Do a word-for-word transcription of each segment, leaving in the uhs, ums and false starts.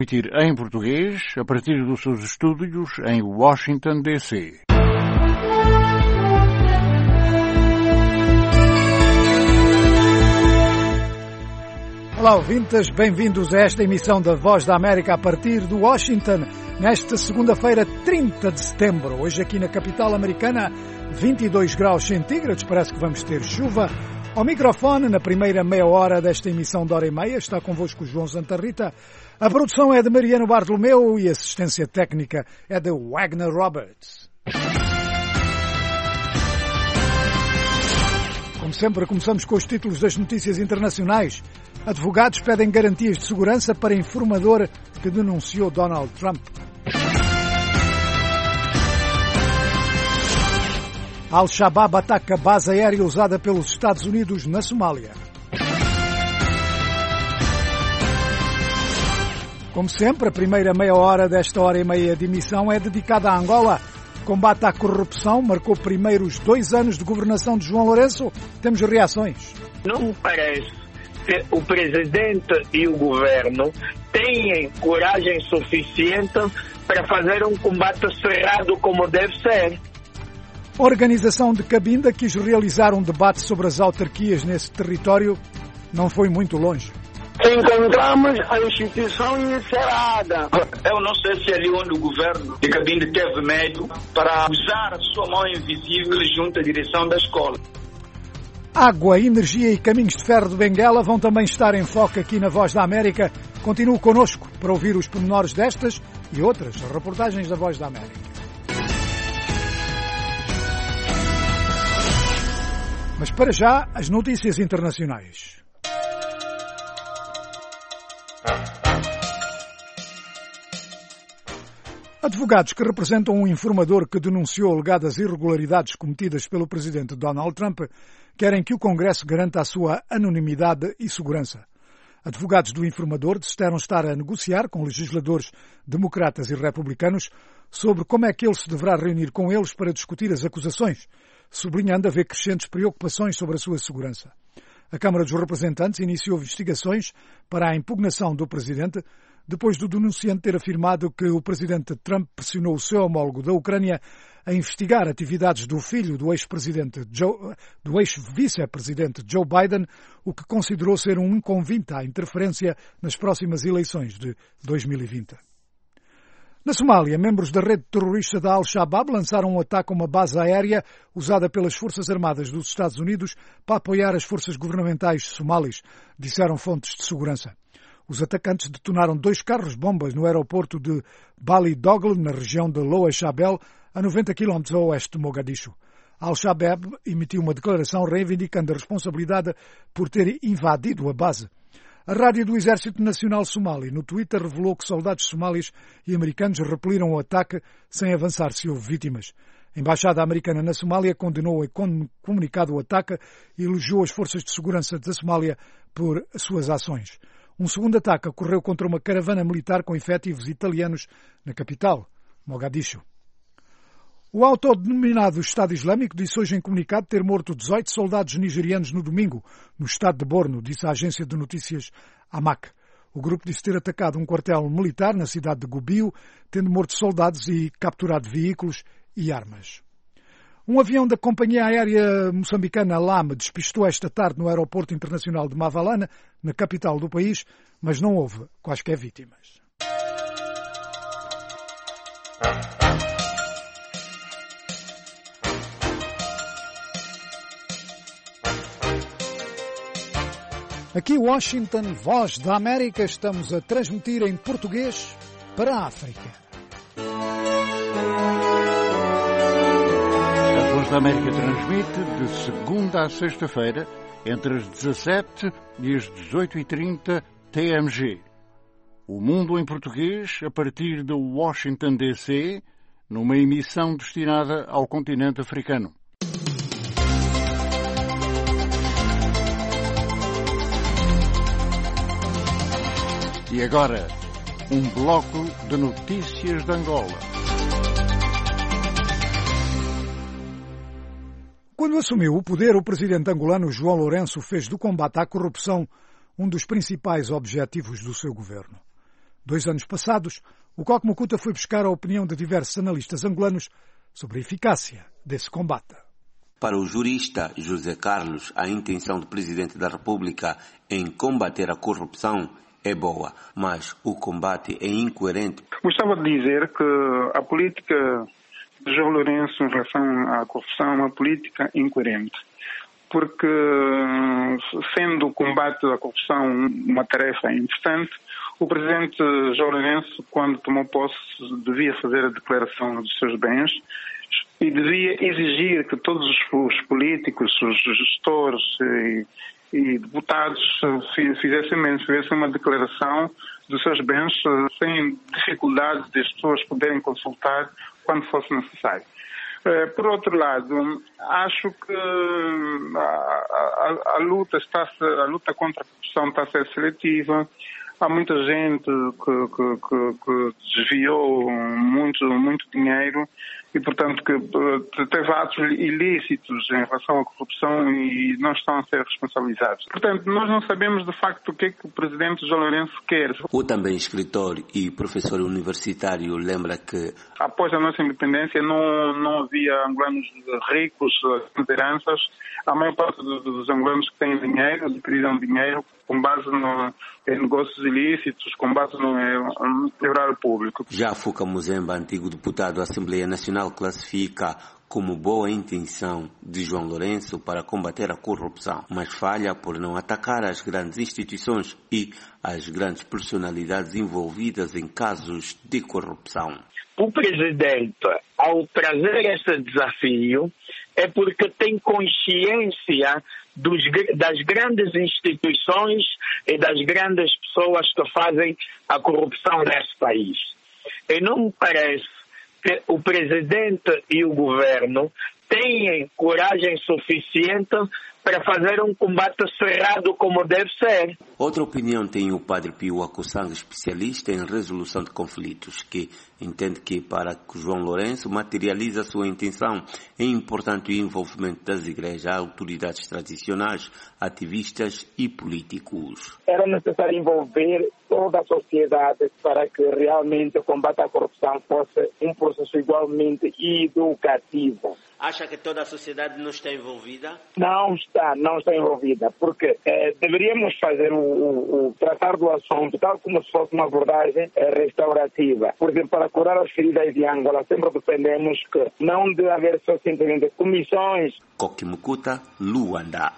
Emitir em português a partir dos seus estúdios em Washington, D C Olá, ouvintes, bem-vindos a esta emissão da Voz da América a partir de Washington, nesta segunda-feira, trinta de setembro. Hoje aqui na capital americana, vinte e dois graus centígrados, parece que vamos ter chuva. Ao microfone, na primeira meia hora desta emissão de hora e meia, está convosco o João Santa Rita. A produção é de Mariano Bartolomeu e a assistência técnica é de Wagner Roberts. Como sempre, começamos com os títulos das notícias internacionais. Advogados pedem garantias de segurança para informador que denunciou Donald Trump. Al-Shabaab ataca base aérea usada pelos Estados Unidos na Somália. Como sempre, a primeira meia hora desta hora e meia de emissão é dedicada a Angola. Combate à corrupção marcou primeiro os dois anos de governação de João Lourenço. Temos reações. Não me parece que o presidente e o governo tenham coragem suficiente para fazer um combate cerrado como deve ser. A organização de Cabinda quis realizar um debate sobre as autarquias nesse território. Não foi muito longe. Encontramos a instituição encerrada. Eu não sei se ali onde o governo de Cabinda teve medo para usar a sua mão invisível junto à direção da escola. Água, energia e caminhos de ferro de Benguela vão também estar em foco aqui na Voz da América. Continue connosco para ouvir os pormenores destas e outras reportagens da Voz da América. Mas para já, as notícias internacionais. Advogados que representam um informador que denunciou alegadas irregularidades cometidas pelo presidente Donald Trump querem que o Congresso garanta a sua anonimidade e segurança. Advogados do informador disseram estar a negociar com legisladores democratas e republicanos sobre como é que ele se deverá reunir com eles para discutir as acusações, sublinhando haver crescentes preocupações sobre a sua segurança. A Câmara dos Representantes iniciou investigações para a impugnação do presidente depois do denunciante ter afirmado que o presidente Trump pressionou o seu homólogo da Ucrânia a investigar atividades do filho do ex-presidente Joe, do ex-vice-presidente Joe Biden, o que considerou ser um convite à interferência nas próximas eleições de dois mil e vinte. Na Somália, membros da rede terrorista da Al-Shabaab lançaram um ataque a uma base aérea usada pelas Forças Armadas dos Estados Unidos para apoiar as forças governamentais somalis, disseram fontes de segurança. Os atacantes detonaram dois carros-bombas no aeroporto de Bali-Dogle, na região de Loa Shabelle, a noventa quilómetros a oeste de Mogadishu. Al-Shabaab emitiu uma declaração reivindicando a responsabilidade por ter invadido a base. A rádio do Exército Nacional Somali no Twitter revelou que soldados somalis e americanos repeliram o ataque sem avançar se houve vítimas. A Embaixada Americana na Somália condenou e comunicado o ataque e elogiou as forças de segurança da Somália por suas ações. Um segundo ataque ocorreu contra uma caravana militar com efetivos italianos na capital, Mogadishu. O autodenominado Estado Islâmico disse hoje em comunicado ter morto dezoito soldados nigerianos no domingo, no estado de Borno, disse a agência de notícias Amaq. O grupo disse ter atacado um quartel militar na cidade de Gubiu, tendo morto soldados e capturado veículos e armas. Um avião da companhia aérea moçambicana LAM despistou esta tarde no aeroporto internacional de Mavalana, na capital do país, mas não houve quaisquer vítimas. Aqui Washington, Voz da América, estamos a transmitir em português para a África. A Voz da América transmite de segunda a sexta-feira, entre as dezassete e as dezoito e trinta T M G. O Mundo em Português, a partir de Washington, D C, numa emissão destinada ao continente africano. E agora, um bloco de notícias de Angola. Quando assumiu o poder, o presidente angolano João Lourenço fez do combate à corrupção um dos principais objetivos do seu governo. Dois anos passados, o Kock Mukuta foi buscar a opinião de diversos analistas angolanos sobre a eficácia desse combate. Para o jurista José Carlos, a intenção do Presidente da República em combater a corrupção é boa, mas o combate é incoerente. Gostava de dizer que a política de João Lourenço em relação à corrupção é uma política incoerente, porque sendo o combate à corrupção uma tarefa importante, o Presidente João Lourenço, quando tomou posse, devia fazer a declaração dos seus bens e devia exigir que todos os políticos, os gestores e, e deputados fizessem mesmo, fizessem uma declaração dos seus bens sem dificuldade de as pessoas poderem consultar quando fosse necessário. Por outro lado, acho que a, a, a, luta está, a luta contra a corrupção está a ser seletiva. Há muita gente que, que, que, que desviou muito, muito dinheiro e, portanto, que teve atos ilícitos em relação à corrupção e não estão a ser responsabilizados. Portanto, nós não sabemos, de facto, o que é que o Presidente João Lourenço quer. O também escritor e professor universitário lembra que, após a nossa independência, não, não havia angolanos ricos, com heranças. A maior parte dos angolanos que têm dinheiro, adquiriram dinheiro com base no, em negócios ilícitos, com base no, no erário público. Já Fuca Muzemba, antigo deputado da Assembleia Nacional, classifica como boa intenção de João Lourenço para combater a corrupção, mas falha por não atacar as grandes instituições e as grandes personalidades envolvidas em casos de corrupção. O Presidente, ao trazer esse desafio, é porque tem consciência dos, das grandes instituições e das grandes pessoas que fazem a corrupção nesse país. E não me parece que o Presidente e o Governo têm coragem suficiente para fazer um combate cerrado como deve ser. Outra opinião tem o Padre Pio Akusang, especialista em resolução de conflitos, que entende que para que João Lourenço materialize a sua intenção é importante o envolvimento das igrejas, autoridades tradicionais, ativistas e políticos. Era necessário envolver toda a sociedade para que realmente o combate à corrupção fosse um processo igualmente educativo. Acha que toda a sociedade não está envolvida? Não está, não está envolvida, porque eh, deveríamos fazer o, o, o tratar do assunto tal como se fosse uma abordagem eh, restaurativa. Por exemplo, para curar as feridas de Angola, sempre defendemos que não deve haver só simplesmente comissões. Kock Mukuta, Luanda.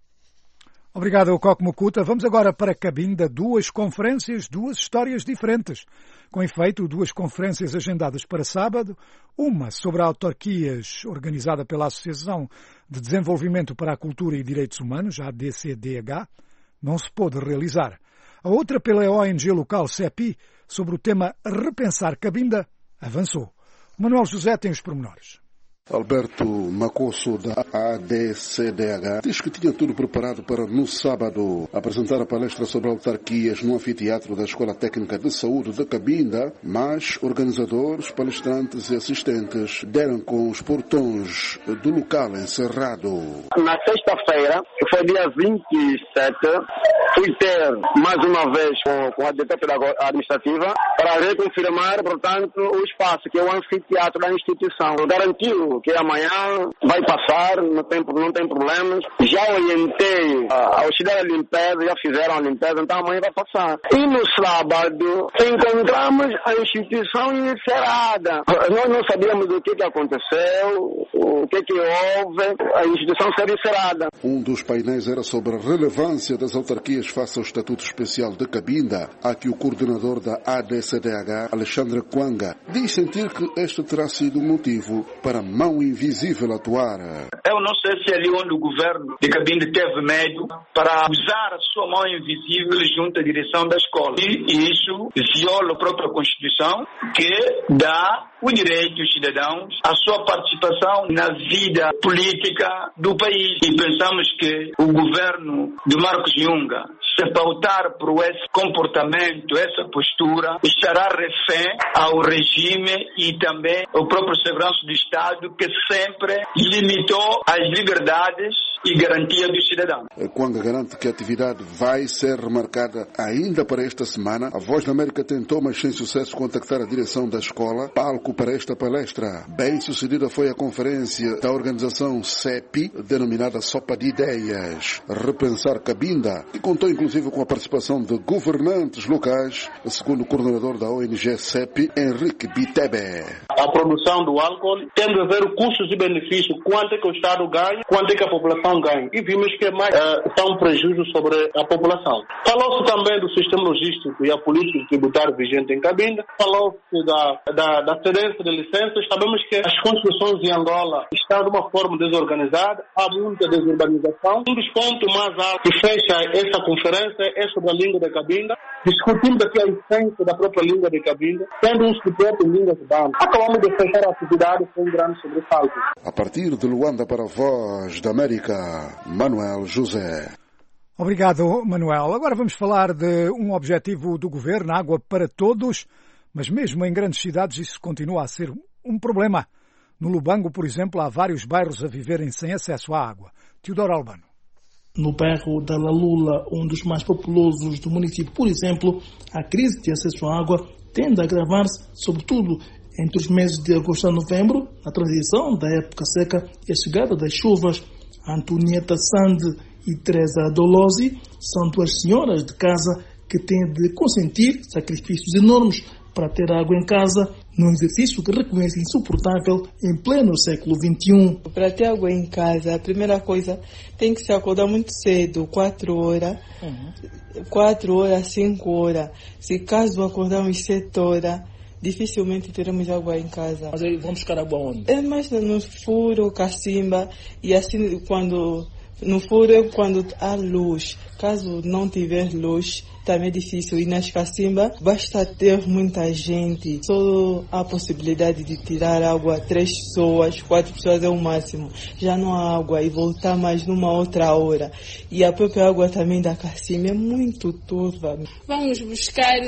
Obrigado, Kock Mukuta. Vamos agora para Cabinda. Duas conferências, duas histórias diferentes. Com efeito, duas conferências agendadas para sábado. Uma sobre autarquias, organizada pela Associação de Desenvolvimento para a Cultura e Direitos Humanos, a A D C D H, não se pôde realizar. A outra pela O N G local C E P I, sobre o tema Repensar Cabinda, avançou. O Manuel José tem os pormenores. Alberto Macosso, da A D C D H, diz que tinha tudo preparado para, no sábado, apresentar a palestra sobre autarquias no anfiteatro da Escola Técnica de Saúde de Cabinda, mas organizadores, palestrantes e assistentes deram com os portões do local encerrado. Na sexta-feira, que foi dia vinte e sete, fui ter mais uma vez com, com a diretora administrativa para reconfirmar, portanto, o espaço, que é o anfiteatro da instituição. Garantiu que amanhã vai passar, não tem, não tem problemas. Já orientei a auxiliar a limpeza, já fizeram a limpeza, então amanhã vai passar. E no sábado encontramos a instituição encerrada. Nós não sabíamos o que, que aconteceu, o que, que houve, a instituição ser encerrada. Um dos painéis era sobre a relevância das autarquias face ao Estatuto Especial de Cabinda, a que o coordenador da A D C D H, Alexandre Kwanga, diz sentir que este terá sido o motivo para a mão invisível atuar. Eu não sei se ali onde o governo de Cabinda teve medo para usar a sua mão invisível junto à direção da escola. E isso viola a própria Constituição, que dá o direito aos cidadãos à sua participação na vida política do país. E pensamos que o governo de Marcos Yunga, se pautar por esse comportamento, essa postura, estará refém ao regime e também ao próprio segurança do Estado, que sempre limitou as liberdades e garantia dos cidadãos. Quando garante que a atividade vai ser remarcada ainda para esta semana, a Voz da América tentou, mas sem sucesso, contactar a direção da escola. Palco para esta palestra. Bem sucedida foi a conferência da organização C E P I, denominada Sopa de Ideias, Repensar Cabinda, que contou inclusive com a participação de governantes locais, segundo o coordenador da O N G C E P I, Henrique Bitebe. A produção do álcool tem de ver custos e benefícios, quanto é que o Estado ganha, quanto é que a população ganha. E vimos que é mais uh, está um prejuízo sobre a população. Falou-se também do sistema logístico e a política tributária vigente em Cabinda. Falou-se da, da, da cedência de licenças. Sabemos que as construções em Angola estão de uma forma desorganizada, há muita desurbanização. Um dos pontos mais altos que fecha essa conferência é sobre a língua de Cabinda. Discutimos aqui a essência da própria língua de Cabinda, tendo um suporte em línguas urbanas. Acabamos de fechar a atividade com um grande sobressalto. A partir de Luanda para a Voz da América, Manuel José. Obrigado, Manuel. Agora vamos falar de um objetivo do governo, água para todos, mas mesmo em grandes cidades isso continua a ser um problema. No Lubango, por exemplo, há vários bairros a viverem sem acesso à água. Teodoro Albano. No bairro da Lalula, um dos mais populosos do município, por exemplo, a crise de acesso à água tende a agravar-se, sobretudo entre os meses de agosto a novembro, na transição da época seca e a chegada das chuvas. Antonieta Sande e Teresa Dolosi são duas senhoras de casa que têm de consentir sacrifícios enormes para ter água em casa, num exercício que reconhece insuportável em pleno século vinte e um. Para ter água em casa, a primeira coisa, tem que se acordar muito cedo, quatro horas, uhum. quatro horas, cinco horas. Se caso acordarmos sete horas, dificilmente teremos água em casa. Mas aí vamos buscar água onde? É mais no furo, cacimba, e assim quando... No furo é quando há luz. Caso não tiver luz, também é difícil. E nas cacimbas, basta ter muita gente. Só há a possibilidade de tirar água, três pessoas, quatro pessoas é o máximo. Já não há água e voltar mais numa outra hora. E a própria água também da cacimba é muito turva. Vamos buscar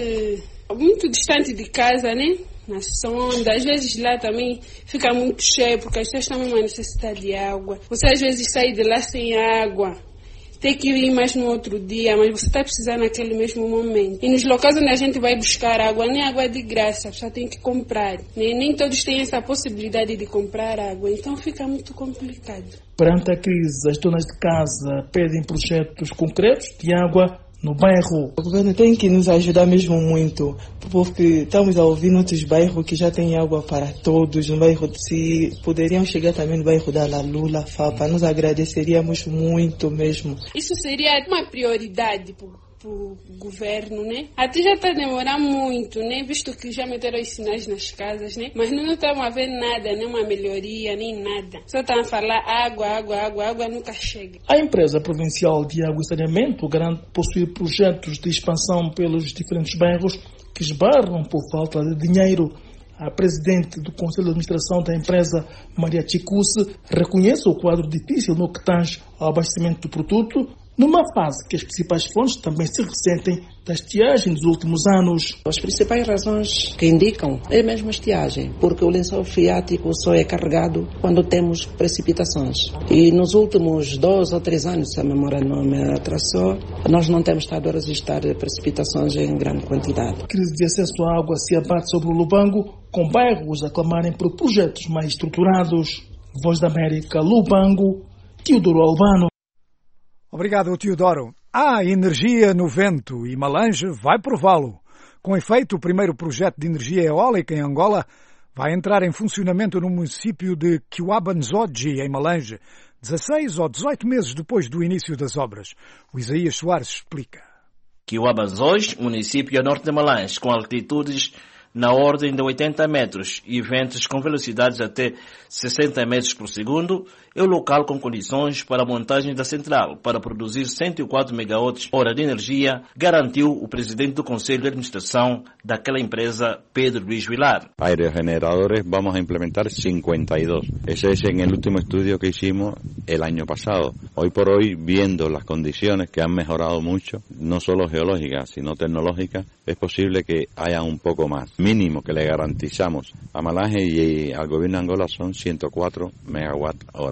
muito distante de casa, né? Na sonda, às vezes lá também fica muito cheio, porque as pessoas têm uma necessidade de água. Você às vezes sai de lá sem água, tem que ir mais no outro dia, mas você está precisando naquele mesmo momento. E nos locais onde a gente vai buscar água, nem água é de graça, a pessoa tem que comprar. Nem, nem todos têm essa possibilidade de comprar água, então fica muito complicado. Perante a crise, as donas de casa pedem projetos concretos de água no bairro. O governo tem que nos ajudar mesmo muito, porque estamos a ouvir noutros bairros que já tem água para todos. No bairro, se poderiam chegar também no bairro da Lalula, Fapa, nós agradeceríamos muito mesmo. Isso seria uma prioridade para o governo, né? Até já está a demorar muito, né? Visto que já meteram os sinais nas casas, né? Mas não estamos a ver nada, nem uma melhoria, nem nada. Só estão a falar água, água, água, água nunca chega. A empresa provincial de água e saneamento garante possuir projetos de expansão pelos diferentes bairros que esbarram por falta de dinheiro. A presidente do Conselho de Administração da empresa, Maria Chicuce, reconhece o quadro difícil no que tange ao abastecimento do produto, numa fase que as principais fontes também se ressentem da estiagem dos últimos anos. As principais razões que indicam é mesmo a estiagem, porque o lençol freático só é carregado quando temos precipitações. E nos últimos dois ou três anos, se a memória não me atrasou, nós não temos estado a registrar precipitações em grande quantidade. A crise de acesso à água se abate sobre o Lubango, com bairros a clamarem por projetos mais estruturados. Voz da América, Lubango, Teodoro Albano. Obrigado, Teodoro. Há energia no vento e Malange vai prová-lo. Com efeito, o primeiro projeto de energia eólica em Angola vai entrar em funcionamento no município de Kiwabanzoji, em Malange, dezasseis ou dezoito meses depois do início das obras. O Isaías Soares explica. Kiwabanzoji, município a norte de Malange, com altitudes na ordem de oitenta metros e ventos com velocidades até sessenta metros por segundo, é o local com condições para a montagem da central para produzir cento e quatro megawatts-hora de energia, garantiu o presidente do Conselho de Administração daquela empresa, Pedro Luis Vilar. Aerogeneradores vamos a implementar cincuenta y dos. Ese es en el último estudio que hicimos el año pasado. Hoy por hoy, viendo las condiciones que han mejorado mucho, no solo geológicas, sino tecnológicas, es posible que haya un poco más. Mínimo que le garantizamos a Malange y al gobierno de Angola son ciento cuatro megawatts hora.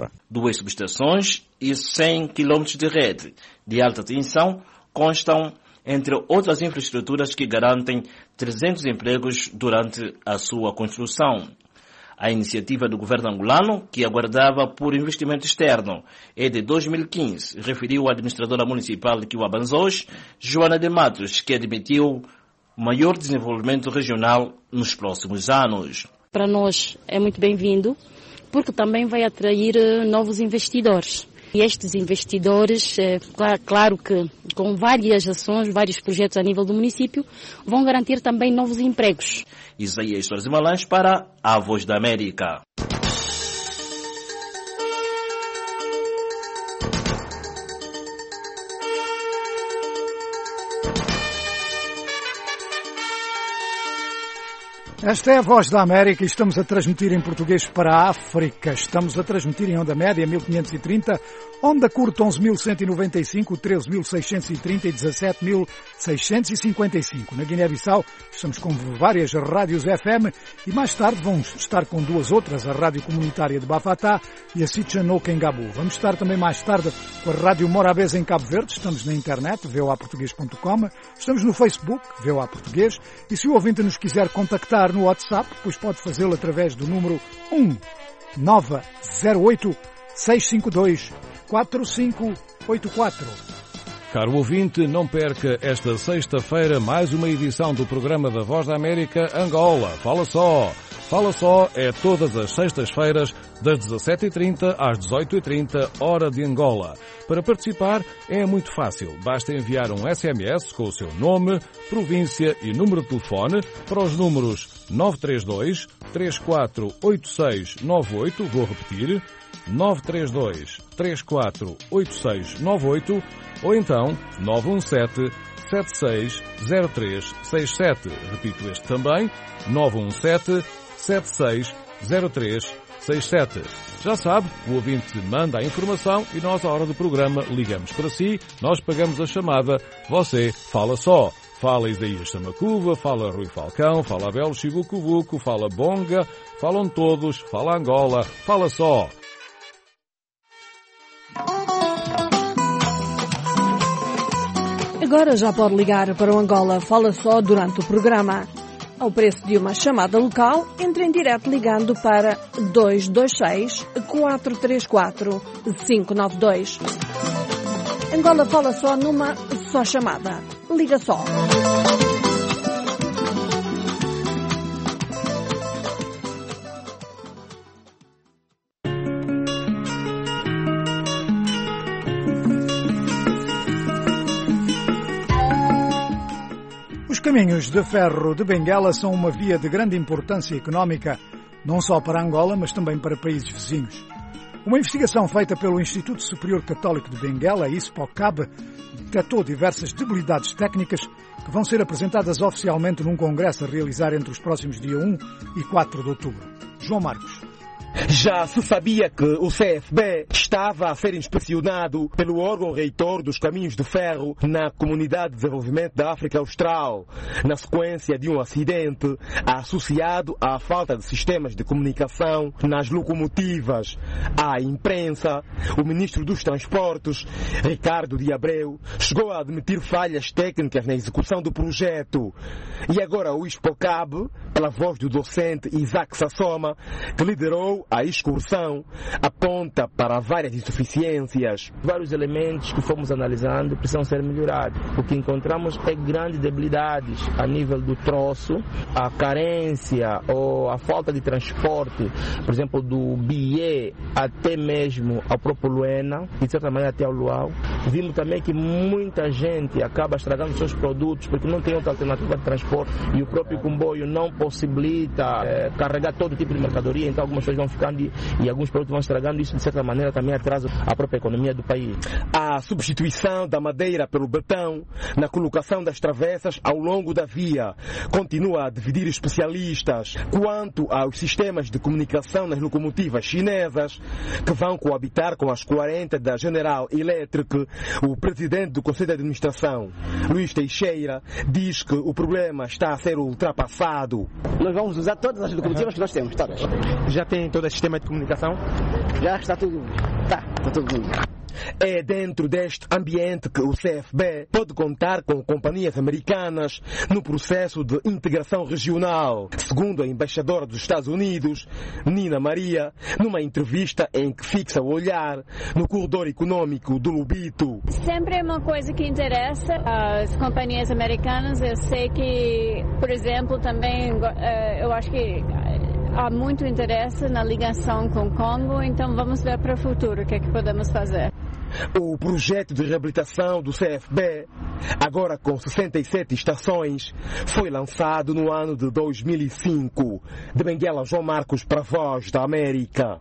Angola. Duas subestações e cem quilômetros de rede de alta tensão constam, entre outras infraestruturas que garantem trezentos empregos durante a sua construção. A iniciativa do governo angolano, que aguardava por investimento externo, é de dois mil e quinze, referiu a administradora municipal de Quiabanzós, Joana de Matos, que admitiu maior desenvolvimento regional nos próximos anos. Para nós é muito bem-vindo, porque também vai atrair novos investidores. E estes investidores, é, claro que com várias ações, vários projetos a nível do município, vão garantir também novos empregos. Isaías Soares Malães para a Voz da América. Esta é a Voz da América e estamos a transmitir em português para a África. Estamos a transmitir em onda média mil quinhentos e trinta, onda curta onze mil cento e noventa e cinco, treze mil seiscentos e trinta e dezassete mil seiscentos e cinquenta e cinco. Na Guiné-Bissau estamos com várias rádios F M e mais tarde vamos estar com duas outras, a Rádio Comunitária de Bafatá e a Sitchanoke em Gabu. Vamos estar também mais tarde com a Rádio Morabeza em Cabo Verde. Estamos na internet, v o a português ponto com. Estamos no Facebook, V O A Português. E se o ouvinte nos quiser contactar no WhatsApp, pois pode fazê-lo através do número um nove zero oito, seis cinco dois, quatro cinco oito quatro. Caro ouvinte, não perca esta sexta-feira mais uma edição do programa da Voz da América Angola. Fala só! Fala só é todas as sextas-feiras, das dezassete e trinta às dezoito e trinta, hora de Angola. Para participar é muito fácil. Basta enviar um S M S com o seu nome, província e número de telefone para os números nove três dois, três quatro oito seis nove oito, vou repetir, nove três dois, três quatro oito seis nove oito, ou então nove um sete, sete seis zero três seis sete. Repito este também, nove um sete, sete seis zero três seis sete. Já sabe, o ouvinte manda a informação e nós, à hora do programa, ligamos para si, nós pagamos a chamada, você fala só. Fala Isaías Samacuva, fala Rui Falcão, fala Abel Chibucubuco, fala Bonga, falam todos, fala Angola, fala só. Agora já pode ligar para o Angola Fala Só durante o programa. Ao preço de uma chamada local, entre em direto ligando para dois dois seis, quatro três quatro, cinco nove dois. Angola Fala Só numa só chamada. Liga só. Os caminhos de ferro de Benguela são uma via de grande importância económica, não só para Angola, mas também para países vizinhos. Uma investigação feita pelo Instituto Superior Católico de Benguela, ISPOCAB, detectou diversas debilidades técnicas que vão ser apresentadas oficialmente num congresso a realizar entre os próximos dia um e quatro de outubro. João Marcos. Já se sabia que o C F B estava a ser inspecionado pelo órgão reitor dos caminhos de ferro na Comunidade de Desenvolvimento da África Austral, na sequência de um acidente associado à falta de sistemas de comunicação nas locomotivas. À imprensa, o ministro dos Transportes, Ricardo de Abreu, chegou a admitir falhas técnicas na execução do projeto. E agora o ISPOCAB, pela voz do docente Isaac Sassoma, que liderou a excursão, aponta para várias insuficiências. Vários elementos que fomos analisando precisam ser melhorados. O que encontramos é grandes debilidades a nível do troço, a carência ou a falta de transporte, por exemplo, do Bié até mesmo ao próprio Luena e de certa maneira até ao Luau. Vimos também que muita gente acaba estragando seus produtos porque não tem outra alternativa de transporte e o próprio comboio não possibilita é, carregar todo tipo de mercadoria, então algumas pessoas vão ficando e, e alguns produtos vão estragando, isso de certa maneira também atrasa a própria economia do país. A substituição da madeira pelo betão na colocação das travessas ao longo da via continua a dividir especialistas quanto aos sistemas de comunicação nas locomotivas chinesas que vão coabitar com as quarenta da General Electric O presidente do Conselho de Administração, Luís Teixeira, diz que o problema está a ser ultrapassado. Nós vamos usar todas as locomotivas que nós temos, todas. Já tem todo o sistema de comunicação? Já está tudo. Tá, está tudo bem. É dentro deste ambiente que o C F B pode contar com companhias americanas no processo de integração regional, segundo a embaixadora dos Estados Unidos, Nina Maria, numa entrevista em que fixa o olhar no corredor econômico do Lobito. Sempre é uma coisa que interessa as companhias americanas. Eu sei que, por exemplo, também eu acho que há muito interesse na ligação com o Congo, então vamos ver para o futuro o que é que podemos fazer. O projeto de reabilitação do C F B, agora com sessenta e sete estações, foi lançado no ano de dois mil e cinco. De Benguela, João Marcos, para a Voz da América.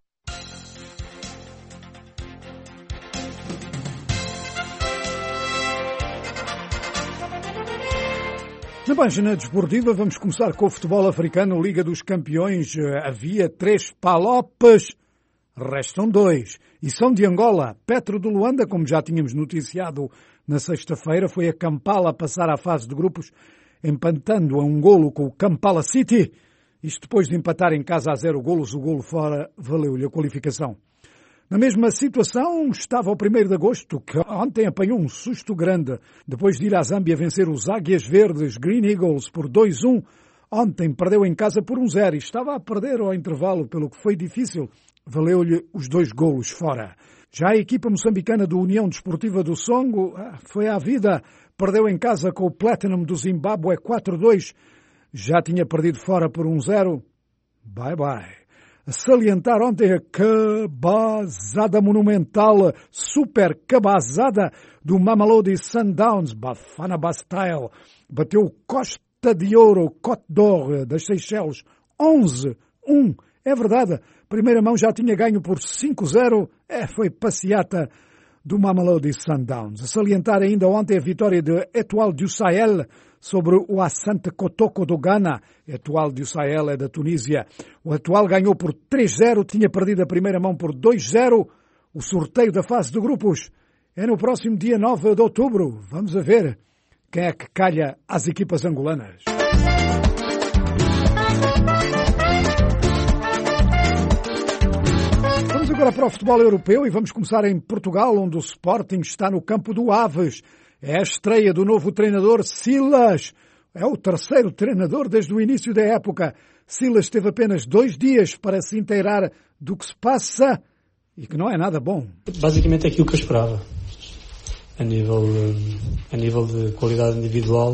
Na página desportiva vamos começar com o futebol africano, Liga dos Campeões. Havia três palopes, restam dois. E são de Angola. Petro de Luanda, como já tínhamos noticiado na sexta-feira, foi a Kampala passar à fase de grupos, empatando a um golo com o Kampala City. Isto depois de empatar em casa a zero golos, o golo fora valeu-lhe a qualificação. Na mesma situação estava o primeiro de agosto, que ontem apanhou um susto grande. Depois de ir à Zâmbia vencer os Águias Verdes, Green Eagles, por dois a um, ontem perdeu em casa por um zero e estava a perder ao intervalo, pelo que foi difícil. Valeu-lhe os dois golos fora. Já a equipa moçambicana do União Desportiva do Songo foi à vida. Perdeu em casa com o Platinum do Zimbábue quatro a dois. Já tinha perdido fora por um zero. Bye bye. A salientar ontem a cabazada monumental, super cabazada do Mamelodi Sundowns, Bafana Bastille. Bateu o Costa de Ouro, Côte d'Or das Seychelles, onze a um. É verdade, primeira mão já tinha ganho por cinco a zero. É, foi passeata do Mamelodi Sundowns. A salientar ainda ontem a vitória de Etoile du Sahel sobre o Asante Kotoko do Ghana. Etoile du Sahel é da Tunísia. O Etoile ganhou por três a zero, tinha perdido a primeira mão por dois a zero. O sorteio da fase de grupos é no próximo dia nove de outubro. Vamos a ver quem é que calha às equipas angolanas. Vamos agora para o futebol europeu e vamos começar em Portugal, onde o Sporting está no campo do Aves. É a estreia do novo treinador Silas. É o terceiro treinador desde o início da época. Silas teve apenas dois dias para se inteirar do que se passa e que não é nada bom. Basicamente é aquilo que eu esperava. A nível, a nível de qualidade individual,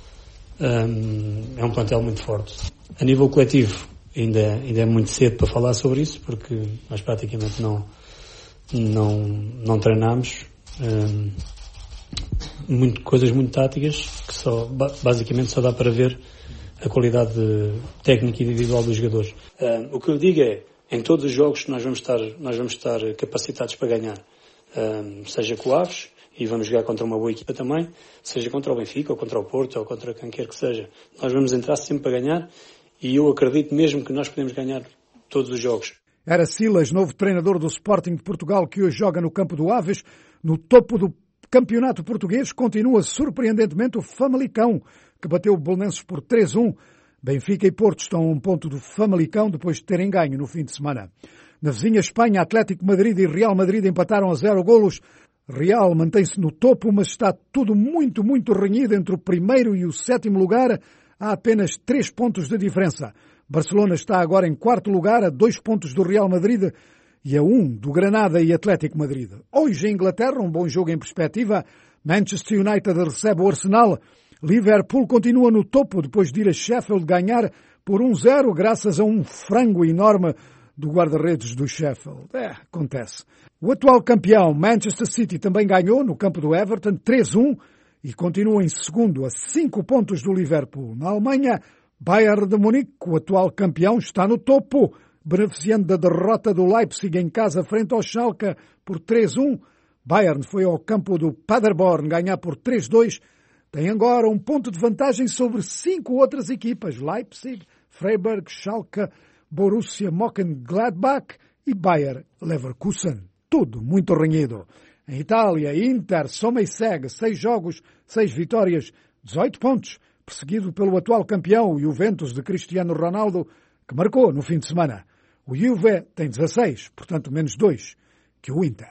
um, é um plantel muito forte. A nível coletivo, ainda, ainda é muito cedo para falar sobre isso, porque nós praticamente não, não, não treinamos. Um, muito, coisas muito táticas, que só, basicamente só dá para ver a qualidade técnica e individual dos jogadores. Um, o que eu digo é, em todos os jogos nós vamos estar, nós vamos estar capacitados para ganhar, um, seja com o Aves, e vamos jogar contra uma boa equipa também, seja contra o Benfica, ou contra o Porto, ou contra quem quer que seja. Nós vamos entrar sempre para ganhar, e eu acredito mesmo que nós podemos ganhar todos os jogos. Era Silas, novo treinador do Sporting de Portugal, que hoje joga no campo do Aves. No topo do campeonato português continua surpreendentemente o Famalicão, que bateu o Belenenses por três a um. Benfica e Porto estão a um ponto do Famalicão depois de terem ganho no fim de semana. Na vizinha Espanha, Atlético Madrid e Real Madrid empataram a zero golos. Real mantém-se no topo, mas está tudo muito, muito renhido entre o primeiro e o sétimo lugar. Há apenas três pontos de diferença. Barcelona está agora em quarto lugar, a dois pontos do Real Madrid e a um do Granada e Atlético Madrid. Hoje em Inglaterra, um bom jogo em perspectiva. Manchester United recebe o Arsenal. Liverpool continua no topo depois de ir a Sheffield ganhar por um a zero, graças a um frango enorme do guarda-redes do Sheffield. É, acontece. O atual campeão, Manchester City, também ganhou no campo do Everton, três a um, e continua em segundo, a cinco pontos do Liverpool. Na Alemanha, Bayern de Munique, o atual campeão, está no topo, beneficiando da derrota do Leipzig em casa frente ao Schalke por três a um. Bayern foi ao campo do Paderborn ganhar por três a dois. Tem agora um ponto de vantagem sobre cinco outras equipas, Leipzig, Freiburg, Schalke, Borussia Mönchengladbach e Bayer Leverkusen. Tudo muito renhido. Em Itália, Inter soma e segue seis jogos, seis vitórias, dezoito pontos, perseguido pelo atual campeão Juventus de Cristiano Ronaldo, que marcou no fim de semana. O Juve tem dezasseis, portanto menos dois que o Inter.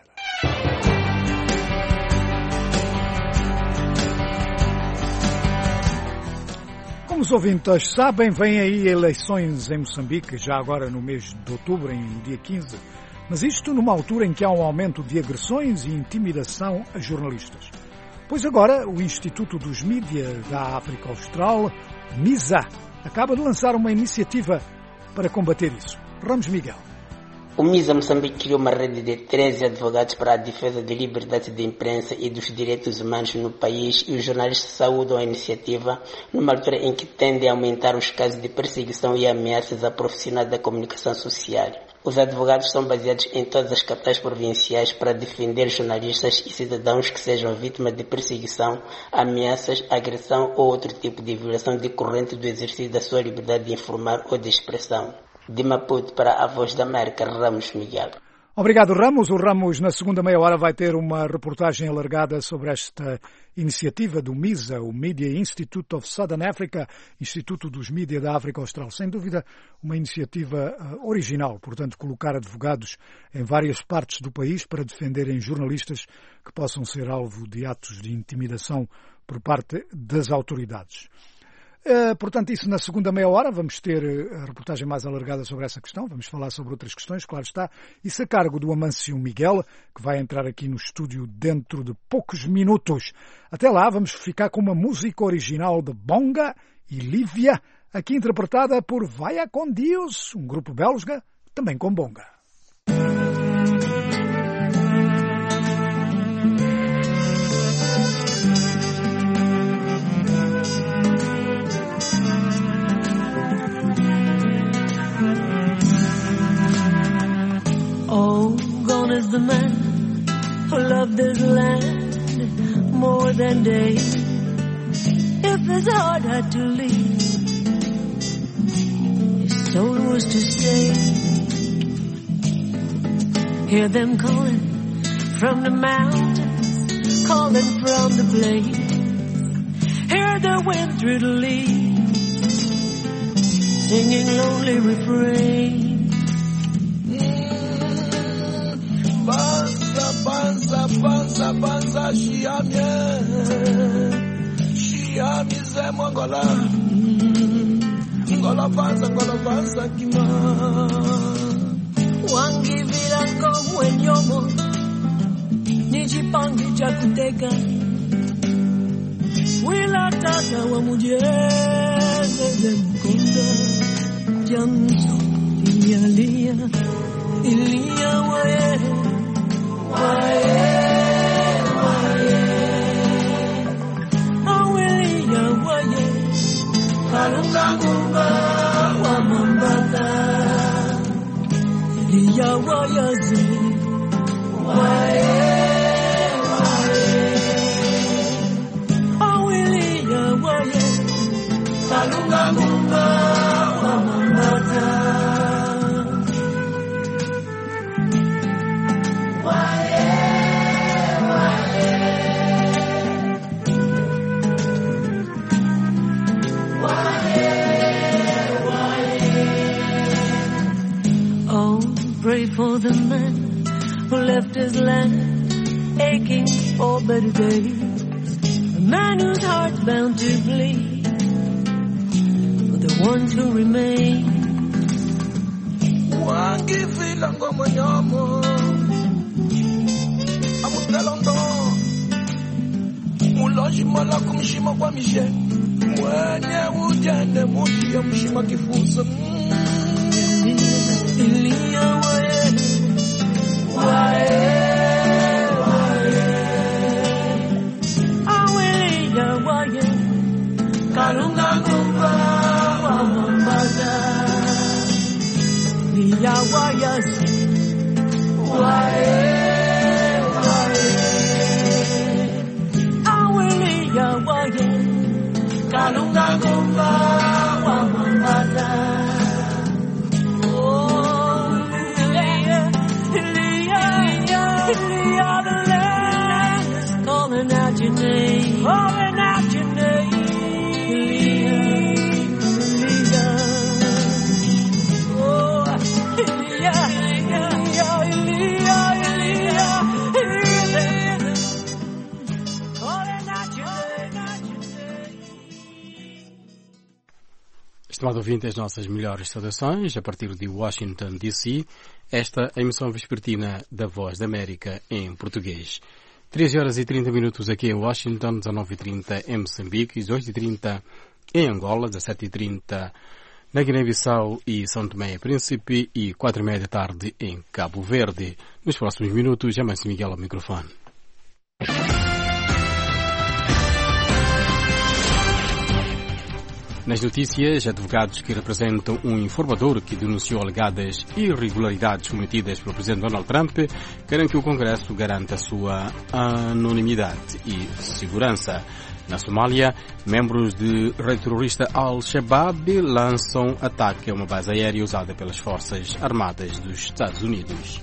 Como os ouvintes sabem, vêm aí eleições em Moçambique, já agora no mês de outubro, em dia quinze, mas isto numa altura em que há um aumento de agressões e intimidação a jornalistas. Pois agora o Instituto dos Mídia da África Austral, MISA, acaba de lançar uma iniciativa para combater isso. Ramos Miguel. O MISA Moçambique criou uma rede de treze advogados para a defesa da liberdade de imprensa e dos direitos humanos no país, e os jornalistas saúdam a iniciativa numa altura em que tende a aumentar os casos de perseguição e ameaças a profissionais da comunicação social. Os advogados são baseados em todas as capitais provinciais para defender jornalistas e cidadãos que sejam vítimas de perseguição, ameaças, agressão ou outro tipo de violação decorrente do exercício da sua liberdade de informar ou de expressão. De Maputo para a Voz da América, Ramos Miguel. Obrigado, Ramos. O Ramos, na segunda meia hora, vai ter uma reportagem alargada sobre esta iniciativa do MISA, o Media Institute of Southern Africa, Instituto dos Mídia da África Austral. Sem dúvida, uma iniciativa uh, original, portanto, colocar advogados em várias partes do país para defenderem jornalistas que possam ser alvo de atos de intimidação por parte das autoridades. Uh, portanto, isso na segunda meia hora, vamos ter uh, a reportagem mais alargada sobre essa questão, vamos falar sobre outras questões, claro está, isso a cargo do Amâncio Miguel, que vai entrar aqui no estúdio dentro de poucos minutos. Até lá, vamos ficar com uma música original de Bonga e Lívia, aqui interpretada por Vaia com Deus, um grupo belga, também com Bonga. Oh, gone is the man who loved this land more than day. If his heart had to leave, his soul was to stay. Hear them calling from the mountains, calling from the plains. Hear the wind through the leaves, singing lonely refrain. Banza, banza, banza, banza, shiamye, shiami ze mongola, ngola banza, ngola banza kima. Wangi virango wenyomo, nijipangi chakuteka. Wila tata wa mujeze ze mkonda, jamso ilialia, ilia wae. Wae, wae, awelia wae, kalunga kumba wa mambata, liya wae zi, wae, wae, awelia wae, kalunga kumba wa mambata. Pray for the man who left his land, aching for better days. A man whose heart's bound to bleed for the ones who remain. Wangifila ngoma nyamo, amutelondo, muloji mala kumshima kwa mishe, mwenye ujende muti ya mshima kifusa. Ilia wae, wae, wae, awelia wae, kalunga kumba wa mambata, liya wae si, wae, wae, awelia wae, kalunga kumba wa mambata. Ilia, the land. Estimado ouvinte, as nossas melhores saudações a partir de Washington, D C, esta é a emissão vespertina da Voz da América em português. treze horas e trinta minutos aqui em Washington, dezanove e trinta em Moçambique, dezoito e trinta em Angola, dezassete e trinta na Guiné-Bissau e São Tomé e Príncipe e quatro e meia da tarde em Cabo Verde. Nos próximos minutos, Amancio Miguel ao microfone. Nas notícias, advogados que representam um informador que denunciou alegadas irregularidades cometidas pelo presidente Donald Trump querem que o Congresso garanta a sua anonimidade e segurança. Na Somália, membros de rede terrorista Al-Shabaab lançam ataque a uma base aérea usada pelas Forças Armadas dos Estados Unidos.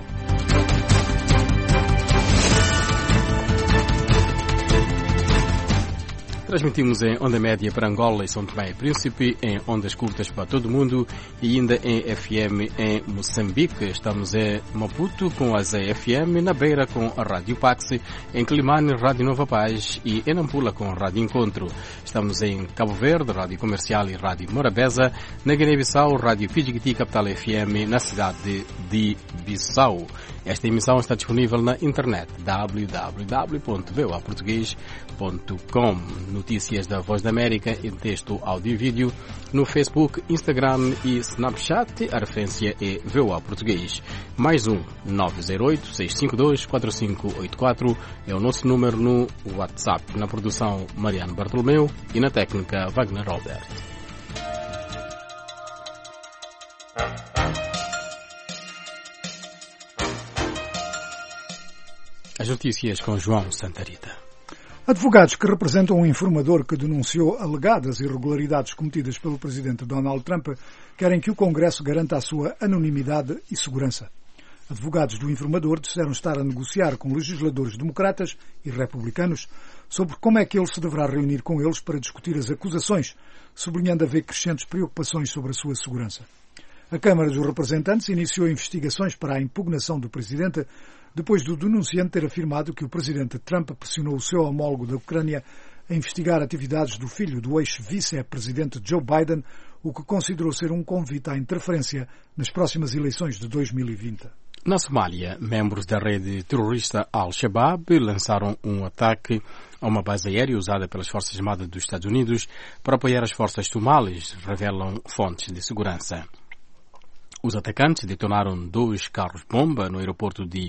Transmitimos em onda média para Angola e São Tomé e Príncipe, em ondas curtas para todo o mundo e ainda em F M em Moçambique. Estamos em Maputo com a Z F M, na Beira com a Rádio Pax, em Climane, Rádio Nova Paz e em Nampula com a Rádio Encontro. Estamos em Cabo Verde, Rádio Comercial e Rádio Morabeza, na Guiné-Bissau, Rádio Pidjigiti, Capital F M, na cidade de Bissau. Esta emissão está disponível na internet w w w ponto v o a português ponto com. Notícias da Voz da América em texto, áudio e vídeo no Facebook, Instagram e Snapchat. A referência é V O A Português. Mais um, nove zero oito, seis cinco dois, quatro cinco oito quatro é o nosso número no WhatsApp. Na produção, Mariano Bartolomeu e na técnica, Wagner Albert. As notícias com João Santa Rita. Advogados que representam um informador que denunciou alegadas irregularidades cometidas pelo presidente Donald Trump querem que o Congresso garanta a sua anonimidade e segurança. Advogados do informador disseram estar a negociar com legisladores democratas e republicanos sobre como é que ele se deverá reunir com eles para discutir as acusações, sublinhando haver crescentes preocupações sobre a sua segurança. A Câmara dos Representantes iniciou investigações para a impugnação do presidente depois do denunciante ter afirmado que o presidente Trump pressionou o seu homólogo da Ucrânia a investigar atividades do filho do ex-vice-presidente Joe Biden, o que considerou ser um convite à interferência nas próximas eleições de dois mil e vinte. Na Somália, membros da rede terrorista Al-Shabaab lançaram um ataque a uma base aérea usada pelas Forças Armadas dos Estados Unidos para apoiar as forças somalis, revelam fontes de segurança. Os atacantes detonaram dois carros-bomba no aeroporto de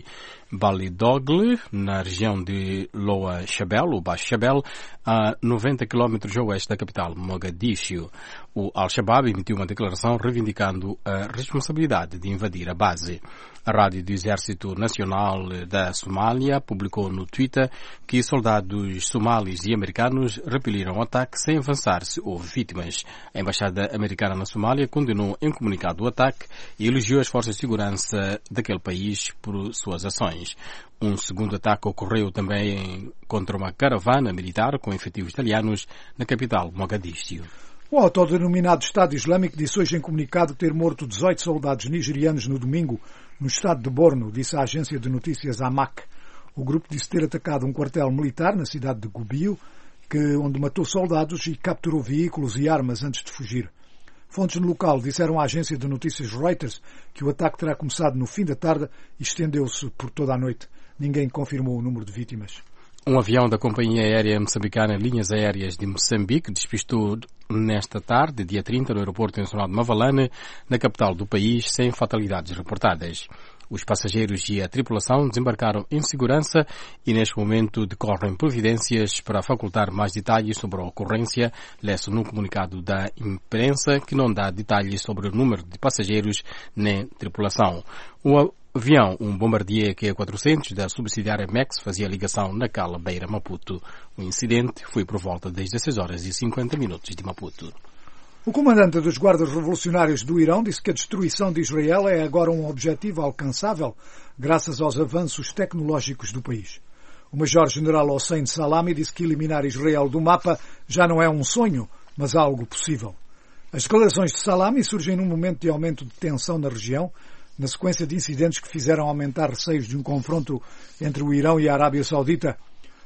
Balidogle, na região de Loa Shabelle, ou Baixo Shabelle, a noventa quilómetros a oeste da capital, Mogadishu. O Al-Shabaab emitiu uma declaração reivindicando a responsabilidade de invadir a base. A Rádio do Exército Nacional da Somália publicou no Twitter que soldados somalis e americanos repeliram o ataque sem avançar se houve vítimas. A Embaixada Americana na Somália condenou em comunicado o ataque e elogiou as forças de segurança daquele país por suas ações. Um segundo ataque ocorreu também contra uma caravana militar com efetivos italianos na capital, Mogadishu. O autodenominado Estado Islâmico disse hoje em comunicado ter morto dezoito soldados nigerianos no domingo no estado de Borno, disse a agência de notícias Amaq. O grupo disse ter atacado um quartel militar na cidade de Gubbio, que, onde matou soldados e capturou veículos e armas antes de fugir. Fontes no local disseram à agência de notícias Reuters que o ataque terá começado no fim da tarde e estendeu-se por toda a noite. Ninguém confirmou o número de vítimas. Um avião da companhia aérea moçambicana Linhas Aéreas de Moçambique despistou nesta tarde, dia trinta, no aeroporto internacional de Mavalane, na capital do país, sem fatalidades reportadas. Os passageiros e a tripulação desembarcaram em segurança e neste momento decorrem providências para facultar mais detalhes sobre a ocorrência, lê-se num comunicado da imprensa que não dá detalhes sobre o número de passageiros nem tripulação. O avião, um Bombardier Q quatrocentos da subsidiária Mex, fazia ligação na Cala Beira Maputo. O incidente foi por volta das dezesseis horas e cinquenta minutos de Maputo. O comandante dos guardas revolucionários do Irão disse que a destruição de Israel é agora um objetivo alcançável graças aos avanços tecnológicos do país. O major-general Hossein Salami disse que eliminar Israel do mapa já não é um sonho, mas algo possível. As declarações de Salami surgem num momento de aumento de tensão na região, na sequência de incidentes que fizeram aumentar receios de um confronto entre o Irão e a Arábia Saudita.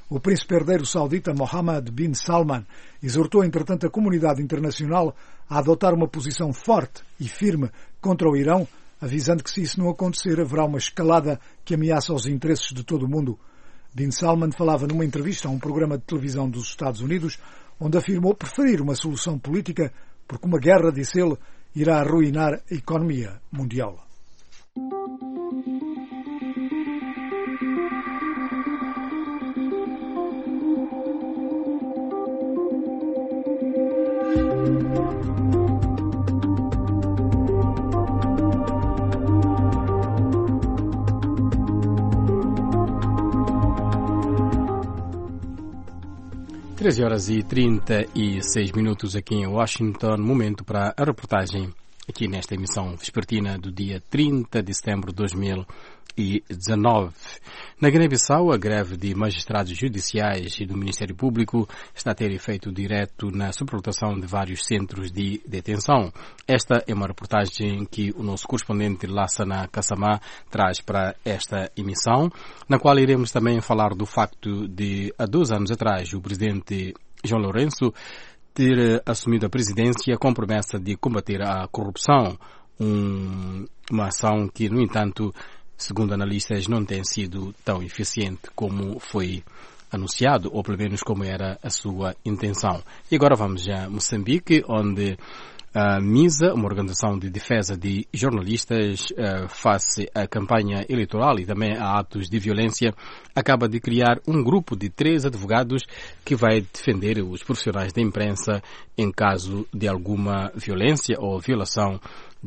O príncipe herdeiro saudita Mohammed bin Salman exortou, entretanto, a comunidade internacional a adotar uma posição forte e firme contra o Irão, avisando que, se isso não acontecer, haverá uma escalada que ameaça os interesses de todo o mundo. Bin Salman falava numa entrevista a um programa de televisão dos Estados Unidos, onde afirmou preferir uma solução política, porque uma guerra, disse ele, irá arruinar a economia mundial. treze horas e trinta e seis minutos aqui em Washington, momento para a reportagem aqui nesta emissão vespertina do dia trinta de setembro de dois mil e dezenove. Na Guiné-Bissau, a greve de magistrados judiciais e do Ministério Público está a ter efeito direto na superlotação de vários centros de detenção. Esta é uma reportagem que o nosso correspondente Lassana Kassamá traz para esta emissão, na qual iremos também falar do facto de, há dois anos atrás, o presidente João Lourenço ter assumido a presidência com promessa de combater a corrupção, um, uma ação que, no entanto, segundo analistas, não tem sido tão eficiente como foi anunciado, ou pelo menos como era a sua intenção. E agora vamos a Moçambique, onde a MISA, uma organização de defesa de jornalistas, face à campanha eleitoral e também a atos de violência, acaba de criar um grupo de três advogados que vai defender os profissionais da imprensa em caso de alguma violência ou violação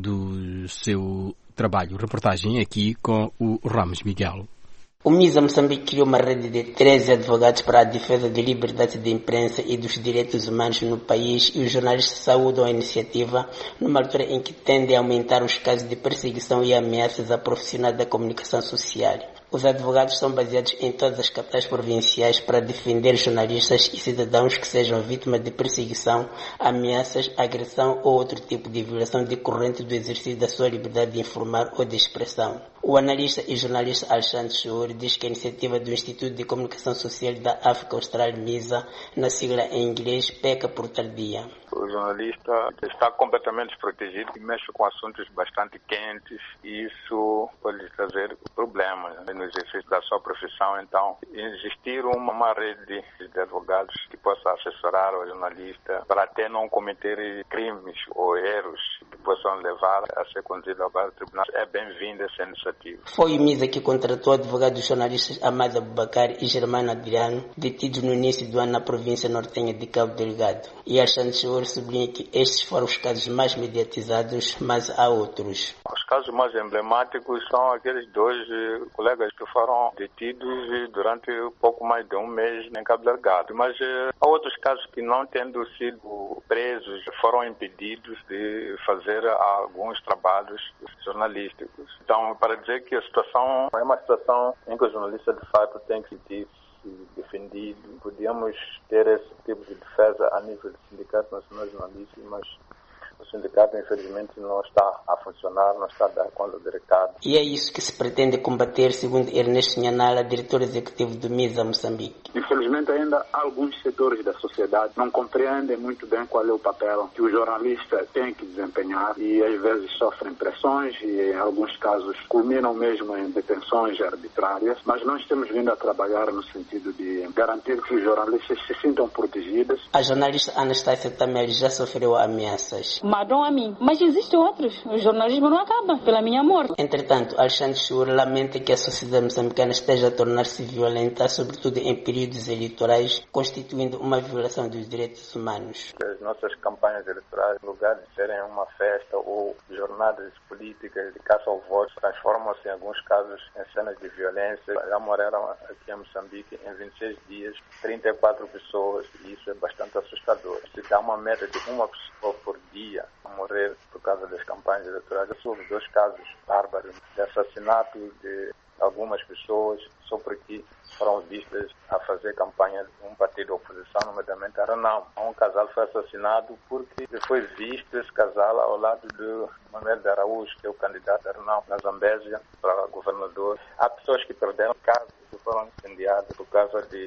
do seu trabalho. Reportagem aqui com o Ramos Miguel. O MISA Moçambique criou uma rede de treze advogados para a defesa da liberdade de imprensa e dos direitos humanos no país, e os jornalistas saúdam a iniciativa numa altura em que tende a aumentar os casos de perseguição e ameaças a profissionais da comunicação social. Os advogados são baseados em todas as capitais provinciais para defender jornalistas e cidadãos que sejam vítimas de perseguição, ameaças, agressão ou outro tipo de violação decorrente do exercício da sua liberdade de informar ou de expressão. O analista e jornalista Alexandre Chour diz que a iniciativa do Instituto de Comunicação Social da África Austral, MISA, na sigla em inglês, peca por tardia. O jornalista está completamente desprotegido e mexe com assuntos bastante quentes, e isso pode trazer problemas no exercício da sua profissão. Então, existir uma, uma rede de advogados que possa assessorar o jornalista para até não cometer crimes ou erros que possam levar a ser conduzido ao base do tribunal, é bem-vinda essa iniciativa. Foi o MISA que contratou advogados jornalistas Amado Abubacar e Germano Adriano, detidos no início do ano na província nortenha de Cabo Delgado. E Alexandre Chour sublinha que estes foram os casos mais mediatizados, mas há outros. Os casos mais emblemáticos são aqueles dois eh, colegas que foram detidos durante pouco mais de um mês em Cabo Delgado. Mas eh, há outros casos que, não tendo sido presos, foram impedidos de fazer alguns trabalhos jornalísticos. Então, para dizer que a situação é uma situação em que o jornalista, de fato, tem que sentir-se defendido. Podíamos ter esse tipo de defesa a nível do Sindicato Nacional de Jornalistas, mas o sindicato, infelizmente, não está a funcionar, não está a dar conta do recado. E é isso que se pretende combater, segundo Ernesto Nhanala, diretor executivo do MISA Moçambique. Infelizmente, ainda alguns setores da sociedade não compreendem muito bem qual é o papel que o jornalista tem que desempenhar, e às vezes sofrem pressões e, em alguns casos, culminam mesmo em detenções arbitrárias. Mas nós temos vindo a trabalhar no sentido de garantir que os jornalistas se sintam protegidos. A jornalista Anastácia Tameli já sofreu ameaças. Madam a mim, mas existem outros. O jornalismo não acaba pela minha morte. Entretanto, Alexandre Chour lamenta que a sociedade moçambicana esteja a tornar-se violenta, sobretudo em períodos eleitorais, constituindo uma violação dos direitos humanos. As nossas campanhas eleitorais, em lugar de serem uma festa ou jornadas políticas de caça ao voto, transformam-se em alguns casos em cenas de violência. Já morreram aqui em Moçambique, em vinte e seis dias, trinta e quatro pessoas, e isso é bastante assustador. Se dá uma média de uma pessoa por dia a morrer por causa das campanhas eleitorais. Houve dois casos bárbaros de assassinato de algumas pessoas só porque foram vistas a fazer campanha de um partido de oposição, nomeadamente a Renamo. Um casal foi assassinado porque foi visto esse casal ao lado de Manuel de Araújo, que é o candidato a Renamo na Zambésia para governador. Há pessoas que perderam casas, que foram incendiadas por causa de